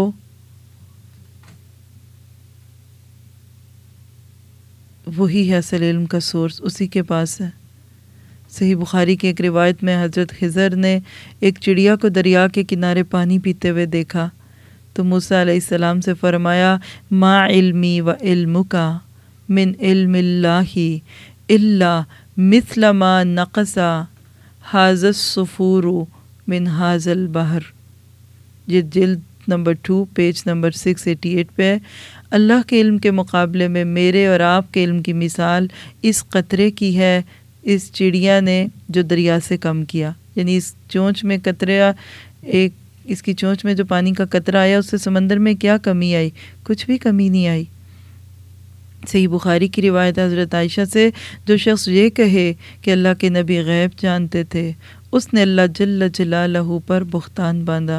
وہی ہے اصل علم کا سورس، اسی کے پاس ہے۔ صحیح بخاری کی ایک روایت میں حضرت خضر نے ایک چڑیا کو دریا کے کنارے پانی پیتے ہوئے دیکھا تو موسیٰ علیہ السلام سے فرمایا، ما علمی و علمک من علم اللہ الا مثل ما نقص ھذا الصفور من ھذا البحر۔ یہ جلد number two page number six eighty eight پہ ہے۔ اللہ کے علم کے مقابلے میں میرے اور آپ کے علم کی مثال اس قطرے کی ہے، اس چڑیا نے جو دریا سے کم کیا، یعنی اس چونچ میں قطرہ، ایک اس کی چونچ میں جو پانی کا قطرہ آیا اس سے سمندر میں کیا کمی آئی؟ کچھ بھی کمی نہیں آئی۔ صحیح بخاری کی روایت حضرت عائشہ سے، جو شخص یہ کہے کہ اللہ کے نبی غیب جانتے تھے، اس نے اللہ جل جلالہ پر بہتان باندھا۔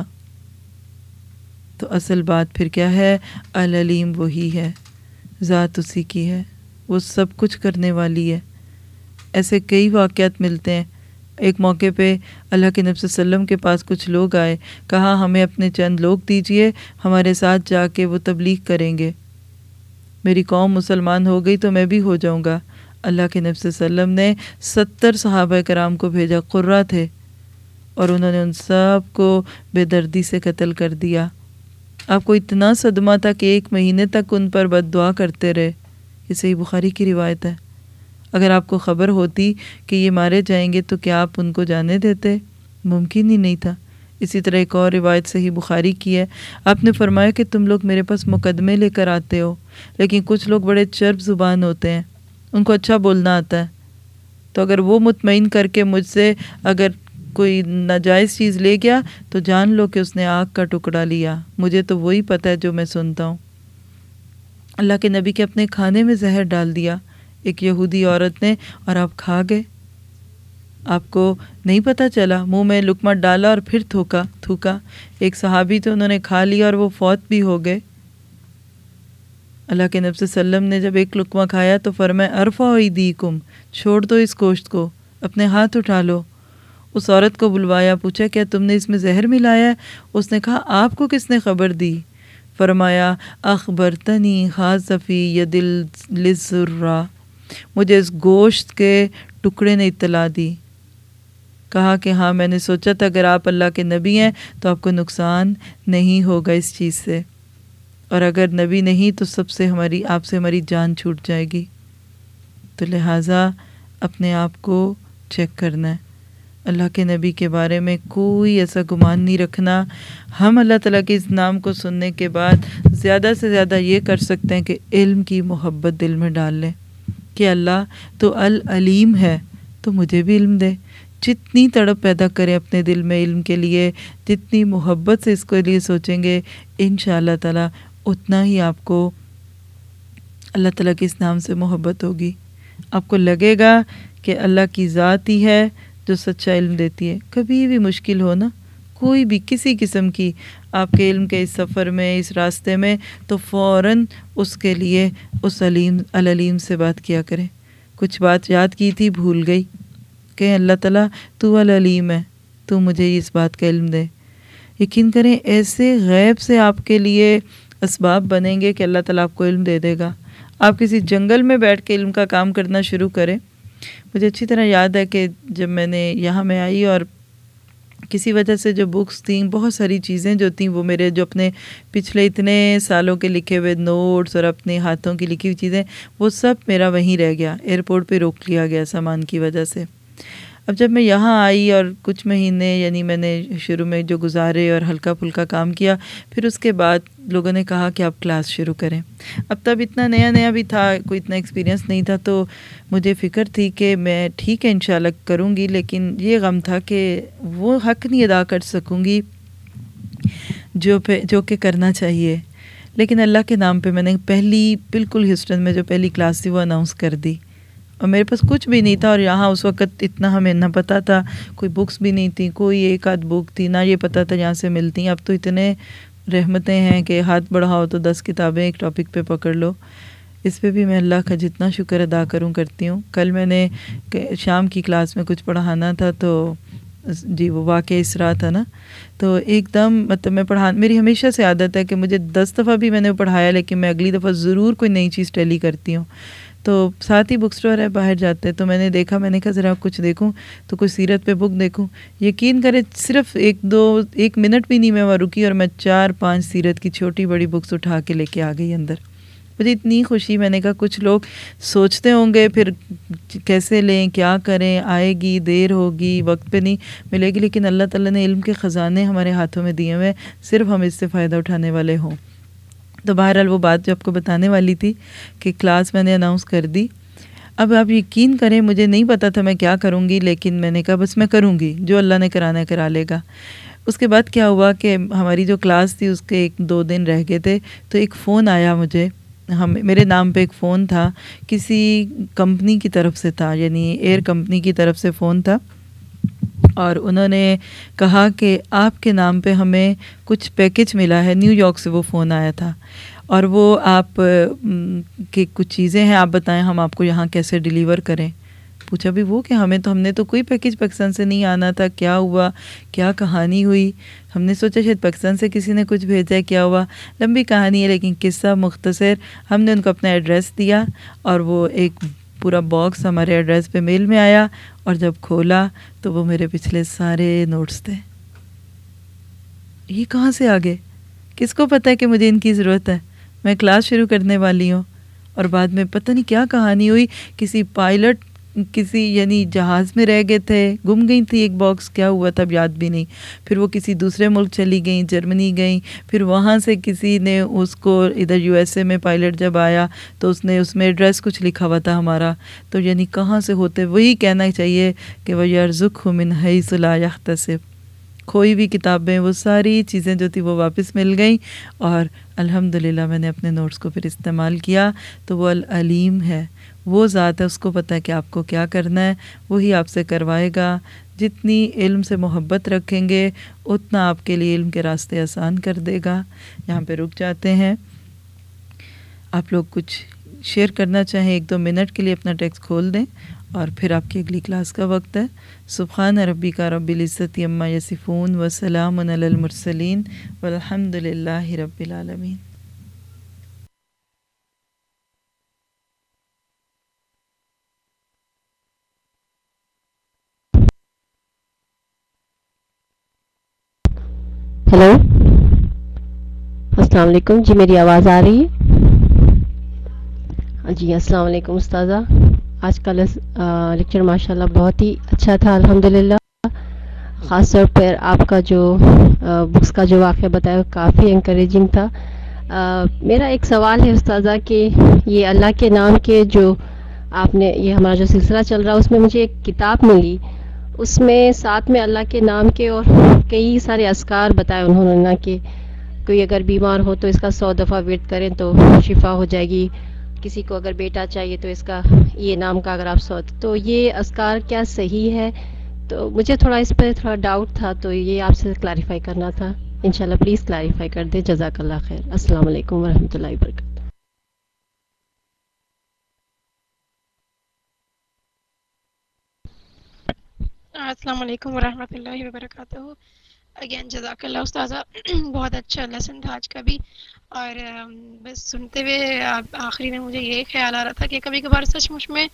تو اصل بات پھر کیا ہے؟ العلیم وہی ہے، ذات اسی کی ہے، وہ سب کچھ کرنے والی ہے۔ ایسے کئی واقعات ملتے ہیں۔ ایک موقع پہ اللہ کے نبی صلی اللہ علیہ وسلم کے پاس کچھ لوگ آئے، کہا ہمیں اپنے چند لوگ دیجئے، ہمارے ساتھ جا کے وہ تبلیغ کریں گے، میری قوم مسلمان ہو گئی تو میں بھی ہو جاؤں گا۔ اللہ کے نبی صلی اللہ علیہ وسلم نے ستر صحابہ کرام کو بھیجا، قرہ تھے، اور انہوں نے ان سب کو بے دردی سے قتل کر دیا۔ آپ کو اتنا صدمہ تھا کہ ایک مہینے تک ان پر بد دعا کرتے رہے۔ یہ صحیح بخاری کی روایت ہے۔ اگر آپ کو خبر ہوتی کہ یہ مارے جائیں گے تو کیا آپ ان کو جانے دیتے؟ ممکن ہی نہیں تھا۔ اسی طرح ایک اور روایت صحیح بخاری کی ہے، آپ نے فرمایا کہ تم لوگ میرے پاس مقدمے لے کر آتے ہو، لیکن کچھ لوگ بڑے چرب زبان ہوتے ہیں، ان کو اچھا بولنا آتا ہے، تو اگر وہ مطمئن کر کے مجھ سے اگر کوئی ناجائز چیز لے گیا تو جان لو کہ اس نے آگ کا ٹکڑا لیا، مجھے تو وہی پتہ ہے جو میں سنتا ہوں۔ اللہ کے نبی کے اپنے کھانے میں زہر ڈال دیا ایک یہودی عورت نے، اور آپ کھا گئے، آپ کو نہیں پتہ چلا، منہ میں لقمہ ڈالا اور پھر تھوکا تھوکا ایک صحابی تو انہوں نے کھا لیا اور وہ فوت بھی ہو گئے۔ اللہ کے نبی صلی اللہ علیہ وسلم نے جب ایک لقمہ کھایا تو فرمایا ارفعوا ایدیکم، چھوڑ دو اس گوشت کو، اپنے ہاتھ اٹھا لو۔ اس عورت کو بلوایا، پوچھا کیا تم نے اس میں زہر ملایا ہے؟ اس نے کہا آپ کو کس نے خبر دی؟ فرمایا اخبرتنی خاص فی ید الذرہ، مجھے اس گوشت کے ٹکڑے نے اطلاع دی۔ کہا کہ ہاں میں نے سوچا تھا اگر آپ اللہ کے نبی ہیں تو آپ کو نقصان نہیں ہوگا اس چیز سے، اور اگر نبی نہیں تو سب سے ہماری آپ سے ہماری جان چھوٹ جائے گی۔ تو لہٰذا اپنے آپ کو چیک کرنا ہے، اللہ کے نبی کے بارے میں کوئی ایسا گمان نہیں رکھنا۔ ہم اللہ تعالیٰ کے اس نام کو سننے کے بعد زیادہ سے زیادہ یہ کر سکتے ہیں کہ علم کی محبت دل میں ڈال لیں کہ اللہ تو العلیم ہے تو مجھے بھی علم دے۔ جتنی تڑپ پیدا کریں اپنے دل میں علم کے لیے، جتنی محبت سے اس کے لیے سوچیں گے، انشاءاللہ تعالیٰ اتنا ہی آپ کو اللہ تعالیٰ کے اس نام سے محبت ہوگی۔ آپ کو لگے گا کہ اللہ کی ذات ہی ہے جو سچا علم دیتی ہے۔ کبھی بھی مشکل ہو نا، کوئی بھی کسی قسم کی آپ کے علم کے اس سفر میں، اس راستے میں، تو فوراً اس کے لیے اس علیم العلیم سے بات کیا کریں۔ کچھ بات یاد کی تھی بھول گئی، کہ اللہ تعالیٰ تو العلیم ہے، تو مجھے اس بات کا علم دے۔ یقین کریں ایسے غیب سے آپ کے لیے اسباب بنیں گے کہ اللہ تعالیٰ آپ کو علم دے دے گا۔ آپ کسی جنگل میں بیٹھ کے علم کا کام کرنا شروع کریں۔ مجھے اچھی طرح یاد ہے کہ جب میں نے یہاں میں آئی اور کسی وجہ سے جو بکس تھیں، بہت ساری چیزیں جو تھیں وہ میرے جو اپنے پچھلے اتنے سالوں کے لکھے ہوئے نوٹس اور اپنے ہاتھوں کی لکھی ہوئی چیزیں، وہ سب میرا وہیں رہ گیا، ایئرپورٹ پہ روک لیا گیا سامان کی وجہ سے۔ اب جب میں یہاں آئی اور کچھ مہینے یعنی میں نے شروع میں جو گزارے اور ہلکا پھلکا کام کیا، پھر اس کے بعد لوگوں نے کہا کہ آپ کلاس شروع کریں۔ اب تب اتنا نیا نیا بھی تھا، کوئی اتنا ایکسپیرینس نہیں تھا، تو مجھے فکر تھی کہ میں ٹھیک ہے انشاءاللہ کروں گی، لیکن یہ غم تھا کہ وہ حق نہیں ادا کر سکوں گی جو پہ جو کہ کرنا چاہیے۔ لیکن اللہ کے نام پہ میں نے پہلی بالکل ہیوسٹن میں جو پہلی کلاس تھی وہ اناؤنس کر دی، اور میرے پاس کچھ بھی نہیں تھا، اور یہاں اس وقت اتنا ہمیں نہ پتہ تھا، کوئی بکس بھی نہیں تھی، کوئی ایک آدھ بک تھی، نہ یہ پتہ تھا یہاں سے ملتی ہیں۔ اب تو اتنے رحمتیں ہیں کہ ہاتھ بڑھاؤ تو دس کتابیں ایک ٹاپک پہ پکڑ لو۔ اس پہ بھی میں اللہ کا جتنا شکر ادا کروں کرتی ہوں۔ کل میں نے شام کی کلاس میں کچھ پڑھانا تھا، تو جی وہ واقعہ اسراء تھا نا، تو ایک دم مطلب میں پڑھا میری ہمیشہ سے عادت ہے کہ مجھے دس دفعہ بھی میں نے پڑھایا لیکن میں اگلی دفعہ ضرور کوئی نئی چیز ٹیلی کرتی ہوں۔ تو ساتھ ہی بک سٹور ہے، باہر جاتے تو میں نے دیکھا، میں نے کہا ذرا کچھ دیکھوں، تو کوئی سیرت پہ بک دیکھوں۔ یقین کرے صرف ایک دو ایک منٹ بھی نہیں میں وہاں رکی اور میں چار پانچ سیرت کی چھوٹی بڑی بکس اٹھا کے لے کے آ گئی اندر۔ مجھے اتنی خوشی، میں نے کہا کچھ لوگ سوچتے ہوں گے پھر کیسے لیں، کیا کریں، آئے گی، دیر ہوگی، وقت پہ نہیں ملے گی، لیکن اللہ تعالیٰ نے علم کے خزانے ہمارے ہاتھوں میں دیے ہوئے، صرف ہم اس سے فائدہ اٹھانے والے ہوں۔ تو بہرحال وہ بات جو آپ کو بتانے والی تھی کہ کلاس میں نے اناؤنس کر دی۔ اب آپ یقین کریں مجھے نہیں پتا تھا میں کیا کروں گی، لیکن میں نے کہا بس میں کروں گی، جو اللہ نے کرانا ہے کرا لے گا۔ اس کے بعد کیا ہوا کہ ہماری جو کلاس تھی اس کے ایک دو دن رہ گئے تھے، تو ایک فون آیا مجھے، ہم میرے نام پہ ایک فون تھا، کسی کمپنی کی طرف سے تھا، یعنی ایئر کمپنی کی طرف سے فون تھا، اور انہوں نے کہا کہ آپ کے نام پہ ہمیں کچھ پیکج ملا ہے، نیو یارک سے وہ فون آیا تھا، اور وہ آپ کی کچھ چیزیں ہیں، آپ بتائیں ہم آپ کو یہاں کیسے ڈیلیور کریں۔ پوچھا بھی وہ کہ ہمیں تو ہم نے تو کوئی پیکج پاکستان سے نہیں آنا تھا، کیا ہوا، کیا کہانی ہوئی؟ ہم نے سوچا شاید پاکستان سے کسی نے کچھ بھیجا ہے، کیا ہوا؟ لمبی کہانی ہے لیکن قصہ مختصر، ہم نے ان کو اپنا ایڈریس دیا اور وہ ایک پورا باکس ہمارے ایڈریس پہ میل میں آیا، اور جب کھولا تو وہ میرے پچھلے سارے نوٹس تھے۔ یہ کہاں سے آ گئے؟ کس کو پتہ ہے کہ مجھے ان کی ضرورت ہے؟ میں کلاس شروع کرنے والی ہوں، اور بعد میں پتہ نہیں کیا کہانی ہوئی، کسی پائلٹ کسی یعنی جہاز میں رہ گئے تھے، گم گئی تھی ایک باکس، کیا ہوا تھا اب یاد بھی نہیں، پھر وہ کسی دوسرے ملک چلی گئیں، جرمنی گئیں، پھر وہاں سے کسی نے اس کو ادھر یو ایس اے میں پائلٹ جب آیا تو اس نے اس میں ایڈریس کچھ لکھا ہوا تھا ہمارا، تو یعنی کہاں سے ہوتے، وہی کہنا چاہیے کہ وَيَرْزُقْهُ مِنْ حَيْثُ لَا يَحْتَسِبُ، کھوئی بھی کتابیں، وہ ساری چیزیں جو تھی وہ واپس مل گئیں، اور الحمدللہ میں نے اپنے نوٹس کو پھر استعمال کیا۔ تو وہ العلیم ہے، وہ ذات ہے، اس کو پتہ ہے کہ آپ کو کیا کرنا ہے، وہی آپ سے کروائے گا۔ جتنی علم سے محبت رکھیں گے اتنا آپ کے لیے علم کے راستے آسان کر دے گا۔ یہاں پہ رک جاتے ہیں، آپ لوگ کچھ شیئر کرنا چاہیں ایک دو منٹ کے لیے اپنا ٹیکسٹ کھول دیں، اور پھر آپ کی اگلی کلاس کا وقت ہے۔ سبحان ربک رب العزت عما یصفون وسلام علی المرسلین والحمد للہ رب العالمین۔ ہیلو، السلام علیکم، جی میری آواز آ رہی ہے؟ جی السلام علیکم استاذہ، آج کا لیکچر ماشاءاللہ بہت ہی اچھا تھا الحمدللہ، خاص طور پر آپ کا جو بکس کا جو واقعہ بتایا کافی انکریجنگ تھا۔ آ, میرا ایک سوال ہے استاذہ کہ یہ اللہ کے نام کے جو آپ نے یہ ہمارا جو سلسلہ چل رہا ہے اس میں مجھے ایک کتاب ملی، اس میں ساتھ میں اللہ کے نام کے اور کئی سارے اذکار بتائے انہوں نے نا کہ کوئی اگر بیمار ہو تو اس کا سو دفعہ ورد کریں تو شفا ہو جائے گی، کسی کو اگر بیٹا چاہیے تو اس کا یہ نام کا اگر آپ سو، تو یہ اذکار کیا صحیح ہے؟ تو مجھے تھوڑا اس پہ تھوڑا ڈاؤٹ تھا، تو یہ آپ سے کلیریفائی کرنا تھا، انشاءاللہ پلیز کلیریفائی کر دیں، جزاک اللہ خیر۔ السلام علیکم ورحمۃ اللہ وبرکاتہ۔ السلام علیکم ورحمۃ اللہ وبرکاتہ۔ اگین جزاک اللہ استاذہ، بہت اچھا لیسن تھا آج کا بھی، اور بس سنتے ہوئے آخری میں مجھے یہ خیال آ رہا تھا کہ کبھی کبھار سچ مچ میں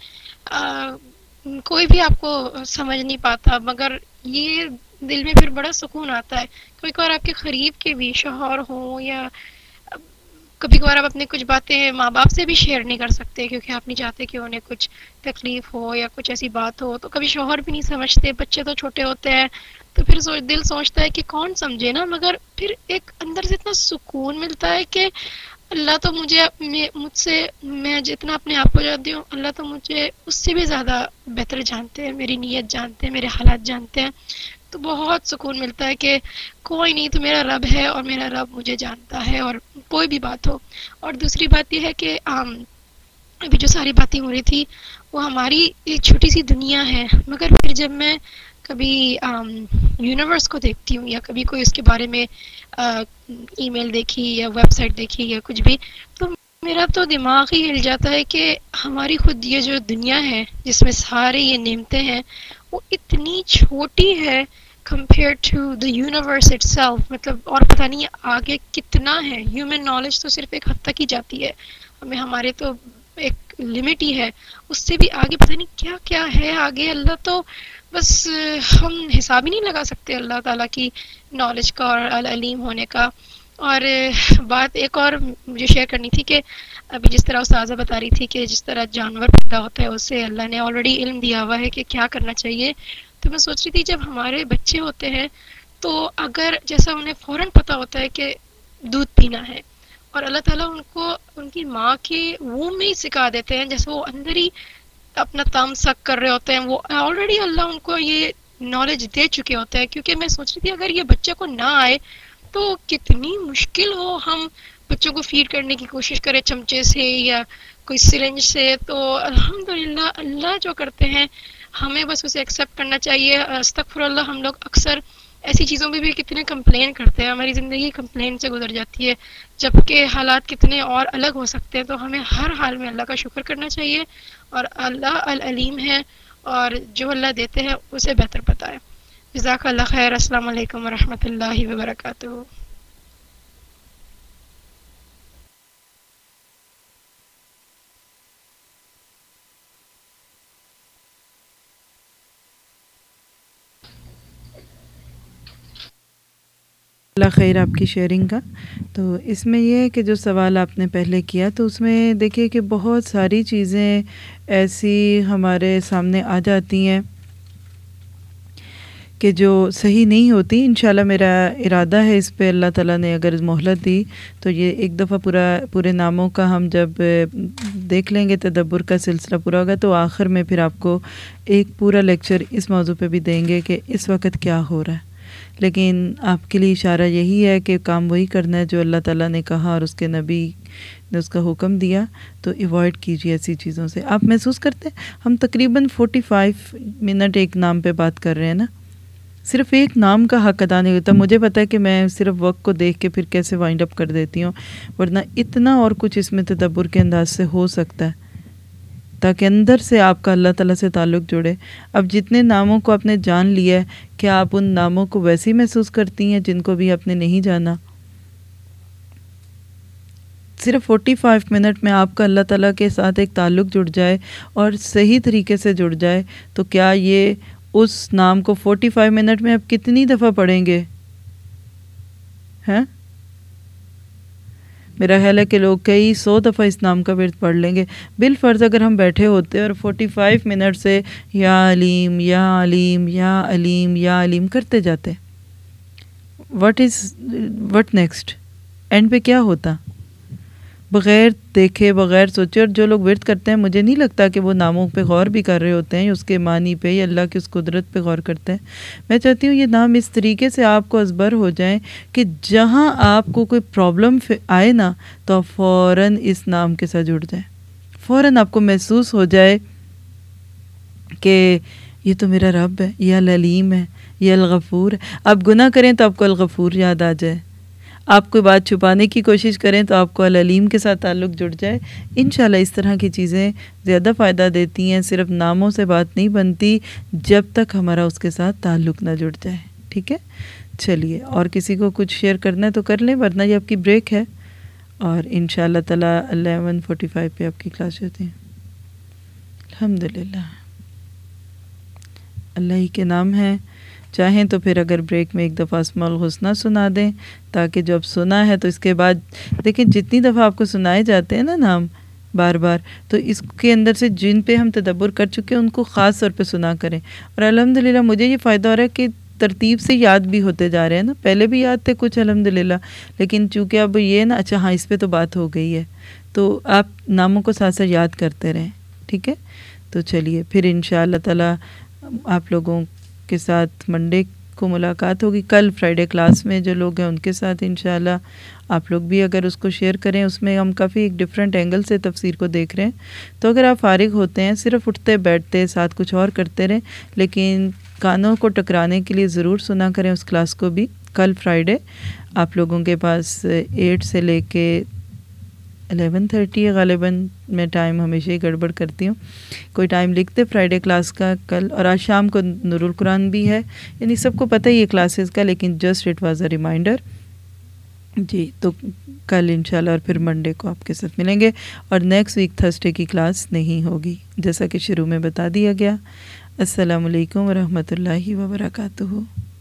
کوئی بھی آپ کو سمجھ نہیں پاتا، مگر یہ دل میں پھر بڑا سکون آتا ہے۔ کبھی کبھار آپ کے قریب کے بھی شوہر ہوں، یا کبھی کبھار آپ اپنے کچھ باتیں ماں باپ سے بھی شیئر نہیں کر سکتے کیونکہ آپ نہیں چاہتے کہ انہیں کچھ تکلیف ہو یا کچھ ایسی بات ہو، تو کبھی شوہر بھی نہیں سمجھتے، بچے تو چھوٹے ہوتے ہیں، تو پھر دل سوچتا ہے کہ کون سمجھے نا، مگر پھر ایک اندر سے اتنا سکون ملتا ہے کہ اللہ تو مجھے مجھ سے میں جتنا اپنے آپ کو جانتی ہوں، اللہ تو مجھے اس سے بھی زیادہ بہتر جانتے ہیں، میری نیت جانتے ہیں، میرے حالات جانتے ہیں، تو بہت سکون ملتا ہے کہ کوئی نہیں تو میرا رب ہے، اور میرا رب مجھے جانتا ہے، اور کوئی بھی بات ہو۔ اور دوسری بات یہ ہے کہ ابھی جو ساری باتیں ہو رہی تھی وہ ہماری ایک چھوٹی سی دنیا ہے، مگر پھر جب میں کبھی یونیورس کو دیکھتی ہوں یا کبھی کوئی اس کے بارے میں ای میل دیکھی یا ویب سائٹ دیکھی یا کچھ بھی، تو میرا تو دماغ ہی ہل جاتا ہے کہ ہماری خود یہ جو دنیا ہے جس میں سارے یہ نعمتیں ہیں وہ اتنی چھوٹی ہے compared to the universe itself، مطلب اور پتہ نہیں آگے کتنا ہے۔ ہیومن نالج تو صرف ایک حد تک ہی جاتی ہے، ہمیں ہمارے تو ایک لمٹ ہی ہے، اس سے بھی آگے پتہ نہیں کیا کیا ہے آگے۔ اللہ تو بس ہم حساب ہی نہیں لگا سکتے اللہ تعالیٰ کی نالج کا اور العلیم ہونے کا۔ اور بات ایک اور مجھے شیئر کرنی تھی کہ ابھی جس طرح استاذہ بتا رہی تھی کہ جس طرح جانور پیدا ہوتا ہے اس سے اللہ نے آلریڈی علم دیا ہوا ہے کہ کیا کرنا چاہیے، تو میں سوچ رہی تھی جب ہمارے بچے ہوتے ہیں تو اگر جیسا انہیں فوراً پتہ ہوتا ہے کہ دودھ پینا ہے، اور اللہ تعالیٰ ان کو ان کی ماں کے وomb میں ہی سکھا دیتے ہیں، جیسے وہ اندر ہی اپنا تام سک کر رہے ہوتے ہیں، وہ آلریڈی اللہ ان کو یہ نالج دے چکے ہوتے ہیں. کیونکہ میں سوچ رہی تھی اگر یہ بچے کو نہ آئے تو کتنی مشکل ہو، ہم بچوں کو فیڈ کرنے کی کوشش کریں چمچے سے یا کوئی سرنج سے. تو الحمدللہ اللہ جو کرتے ہیں ہمیں بس اسے ایکسیپٹ کرنا چاہیے. استغفر اللہ، ہم لوگ اکثر ایسی چیزوں پہ بھی کتنے کمپلین کرتے ہیں، ہماری زندگی کمپلین سے گزر جاتی ہے جبکہ حالات کتنے اور الگ ہو سکتے ہیں. تو ہمیں ہر حال میں اللہ کا شکر کرنا چاہیے، اور اللہ العلیم ہے اور جو اللہ دیتے ہیں اسے بہتر پتہ ہے. جزاک اللہ خیر. السلام علیکم ورحمۃ اللہ وبرکاتہ. اللہ خیر آپ کی شیئرنگ کا. تو اس میں یہ ہے کہ جو سوال آپ نے پہلے کیا تو اس میں دیکھیے کہ بہت ساری چیزیں ایسی ہمارے سامنے آ جاتی ہیں کہ جو صحیح نہیں ہوتی. انشاءاللہ میرا ارادہ ہے اس پہ، اللہ تعالیٰ نے اگر مہلت دی تو یہ ایک دفعہ پورا پورے ناموں کا ہم جب دیکھ لیں گے، تدبر کا سلسلہ پورا ہوگا تو آخر میں پھر آپ کو ایک پورا لیکچر اس موضوع پہ بھی دیں گے کہ اس وقت کیا ہو رہا ہے. لیکن آپ کے لیے اشارہ یہی ہے کہ کام وہی کرنا ہے جو اللہ تعالیٰ نے کہا اور اس کے نبی نے اس کا حکم دیا. تو ایوائڈ کیجیے ایسی چیزوں سے. آپ محسوس کرتے ہیں ہم تقریباً فورٹی فائیو منٹ ایک نام پہ بات کر رہے ہیں نا، صرف ایک نام کا حق ادا نہیں ہوتا. مجھے پتہ ہے کہ میں صرف وقت کو دیکھ کے پھر کیسے وائنڈ اپ کر دیتی ہوں، ورنہ اتنا اور کچھ اس میں تدبر کے انداز سے ہو سکتا ہے تاکہ اندر سے آپ کا اللہ تعالیٰ سے تعلق جڑے. اب جتنے ناموں کو آپ نے جان لیا ہے، کیا آپ ان ناموں کو ویسے ہی محسوس کرتی ہیں جن کو بھی آپ نے نہیں جانا؟ صرف فورٹی فائیو منٹ میں آپ کا اللہ تعالیٰ کے ساتھ ایک تعلق جڑ جائے اور صحیح طریقے سے جڑ جائے تو کیا یہ اس نام کو فورٹی فائیو منٹ میں آپ کتنی دفعہ پڑھیں گے؟ ہیں میرا خیال ہے کہ لوگ کئی سو دفعہ اس نام کا ورد پڑھ لیں گے. بالفرض اگر ہم بیٹھے ہوتے اور فورٹی فائیو منٹ سے یا علیم یا علیم یا علیم یا علیم کرتے جاتے، what is what next? End پہ کیا ہوتا؟ بغیر دیکھے بغیر سوچے. اور جو لوگ ورد کرتے ہیں مجھے نہیں لگتا کہ وہ ناموں پہ غور بھی کر رہے ہوتے ہیں، اس کے معنی پہ یا اللہ کی اس قدرت پہ غور کرتے ہیں. میں چاہتی ہوں یہ نام اس طریقے سے آپ کو ازبر ہو جائیں کہ جہاں آپ کو کوئی پرابلم آئے نا تو آپ فوراً اس نام کے ساتھ جڑ جائیں. فوراً آپ کو محسوس ہو جائے کہ یہ تو میرا رب ہے، یہ العلیم ہے، یہ الغفور ہے. آپ گناہ کریں تو آپ کو الغفور یاد آ جائے، آپ کوئی بات چھپانے کی کوشش کریں تو آپ کو العلیم کے ساتھ تعلق جڑ جائے. انشاءاللہ اس طرح کی چیزیں زیادہ فائدہ دیتی ہیں. صرف ناموں سے بات نہیں بنتی جب تک ہمارا اس کے ساتھ تعلق نہ جڑ جائے. ٹھیک ہے، چلیے اور کسی کو کچھ شیئر کرنا ہے تو کر لیں، ورنہ یہ آپ کی بریک ہے اور انشاءاللہ تعالیٰ الیون فورٹی فائیو پہ آپ کی کلاس ہوتی ہے. الحمدللہ اللہ ہی کے نام ہیں. چاہیں تو پھر اگر بریک میں ایک دفعہ اسماء الحسنہ سنا دیں تاکہ جب سنا ہے تو اس کے بعد دیکھیں جتنی دفعہ آپ کو سنائے جاتے ہیں نا نام بار بار، تو اس کے اندر سے جن پہ ہم تدبر کر چکے ہیں ان کو خاص طور پہ سنا کریں. اور الحمدللہ مجھے یہ فائدہ ہو رہا ہے کہ ترتیب سے یاد بھی ہوتے جا رہے ہیں نا. پہلے بھی یاد تھے کچھ الحمدللہ، لیکن چونکہ اب یہ نا اچھا ہاں اس پہ تو بات ہو گئی ہے تو آپ ناموں کو ساتھ ساتھ یاد کرتے رہیں. ٹھیک ہے، تو چلیے پھر انشاءاللہ تعالیٰ آپ لوگوں کے ساتھ منڈے کو ملاقات ہوگی. کل فرائیڈے کلاس میں جو لوگ ہیں ان کے ساتھ انشاءاللہ آپ لوگ بھی اگر اس کو شیئر کریں. اس میں ہم کافی ایک ڈفرینٹ اینگل سے تفسیر کو دیکھ رہے ہیں. تو اگر آپ فارغ ہوتے ہیں صرف اٹھتے بیٹھتے ساتھ کچھ اور کرتے رہیں، لیکن کانوں کو ٹکرانے کے لیے ضرور سنا کریں اس کلاس کو بھی. کل فرائیڈے آپ لوگوں کے پاس ایٹ سے لے کے الیون تھرٹی ہے غالباً. میں ٹائم ہمیشہ ہی گڑبڑ کرتی ہوں، کوئی ٹائم لکھتے فرائیڈے کلاس کا کل. اور آج شام کو نور القرآن بھی ہے، یعنی سب کو پتہ ہی ہے کلاسز کا، لیکن just it was a reminder. جی تو کل انشاءاللہ اور پھر منڈے کو آپ کے ساتھ ملیں گے. اور نیکسٹ ویک تھرسڈے کی کلاس نہیں ہوگی جیسا کہ شروع میں بتا دیا گیا. السلام علیکم ورحمۃ اللہ وبرکاتہ.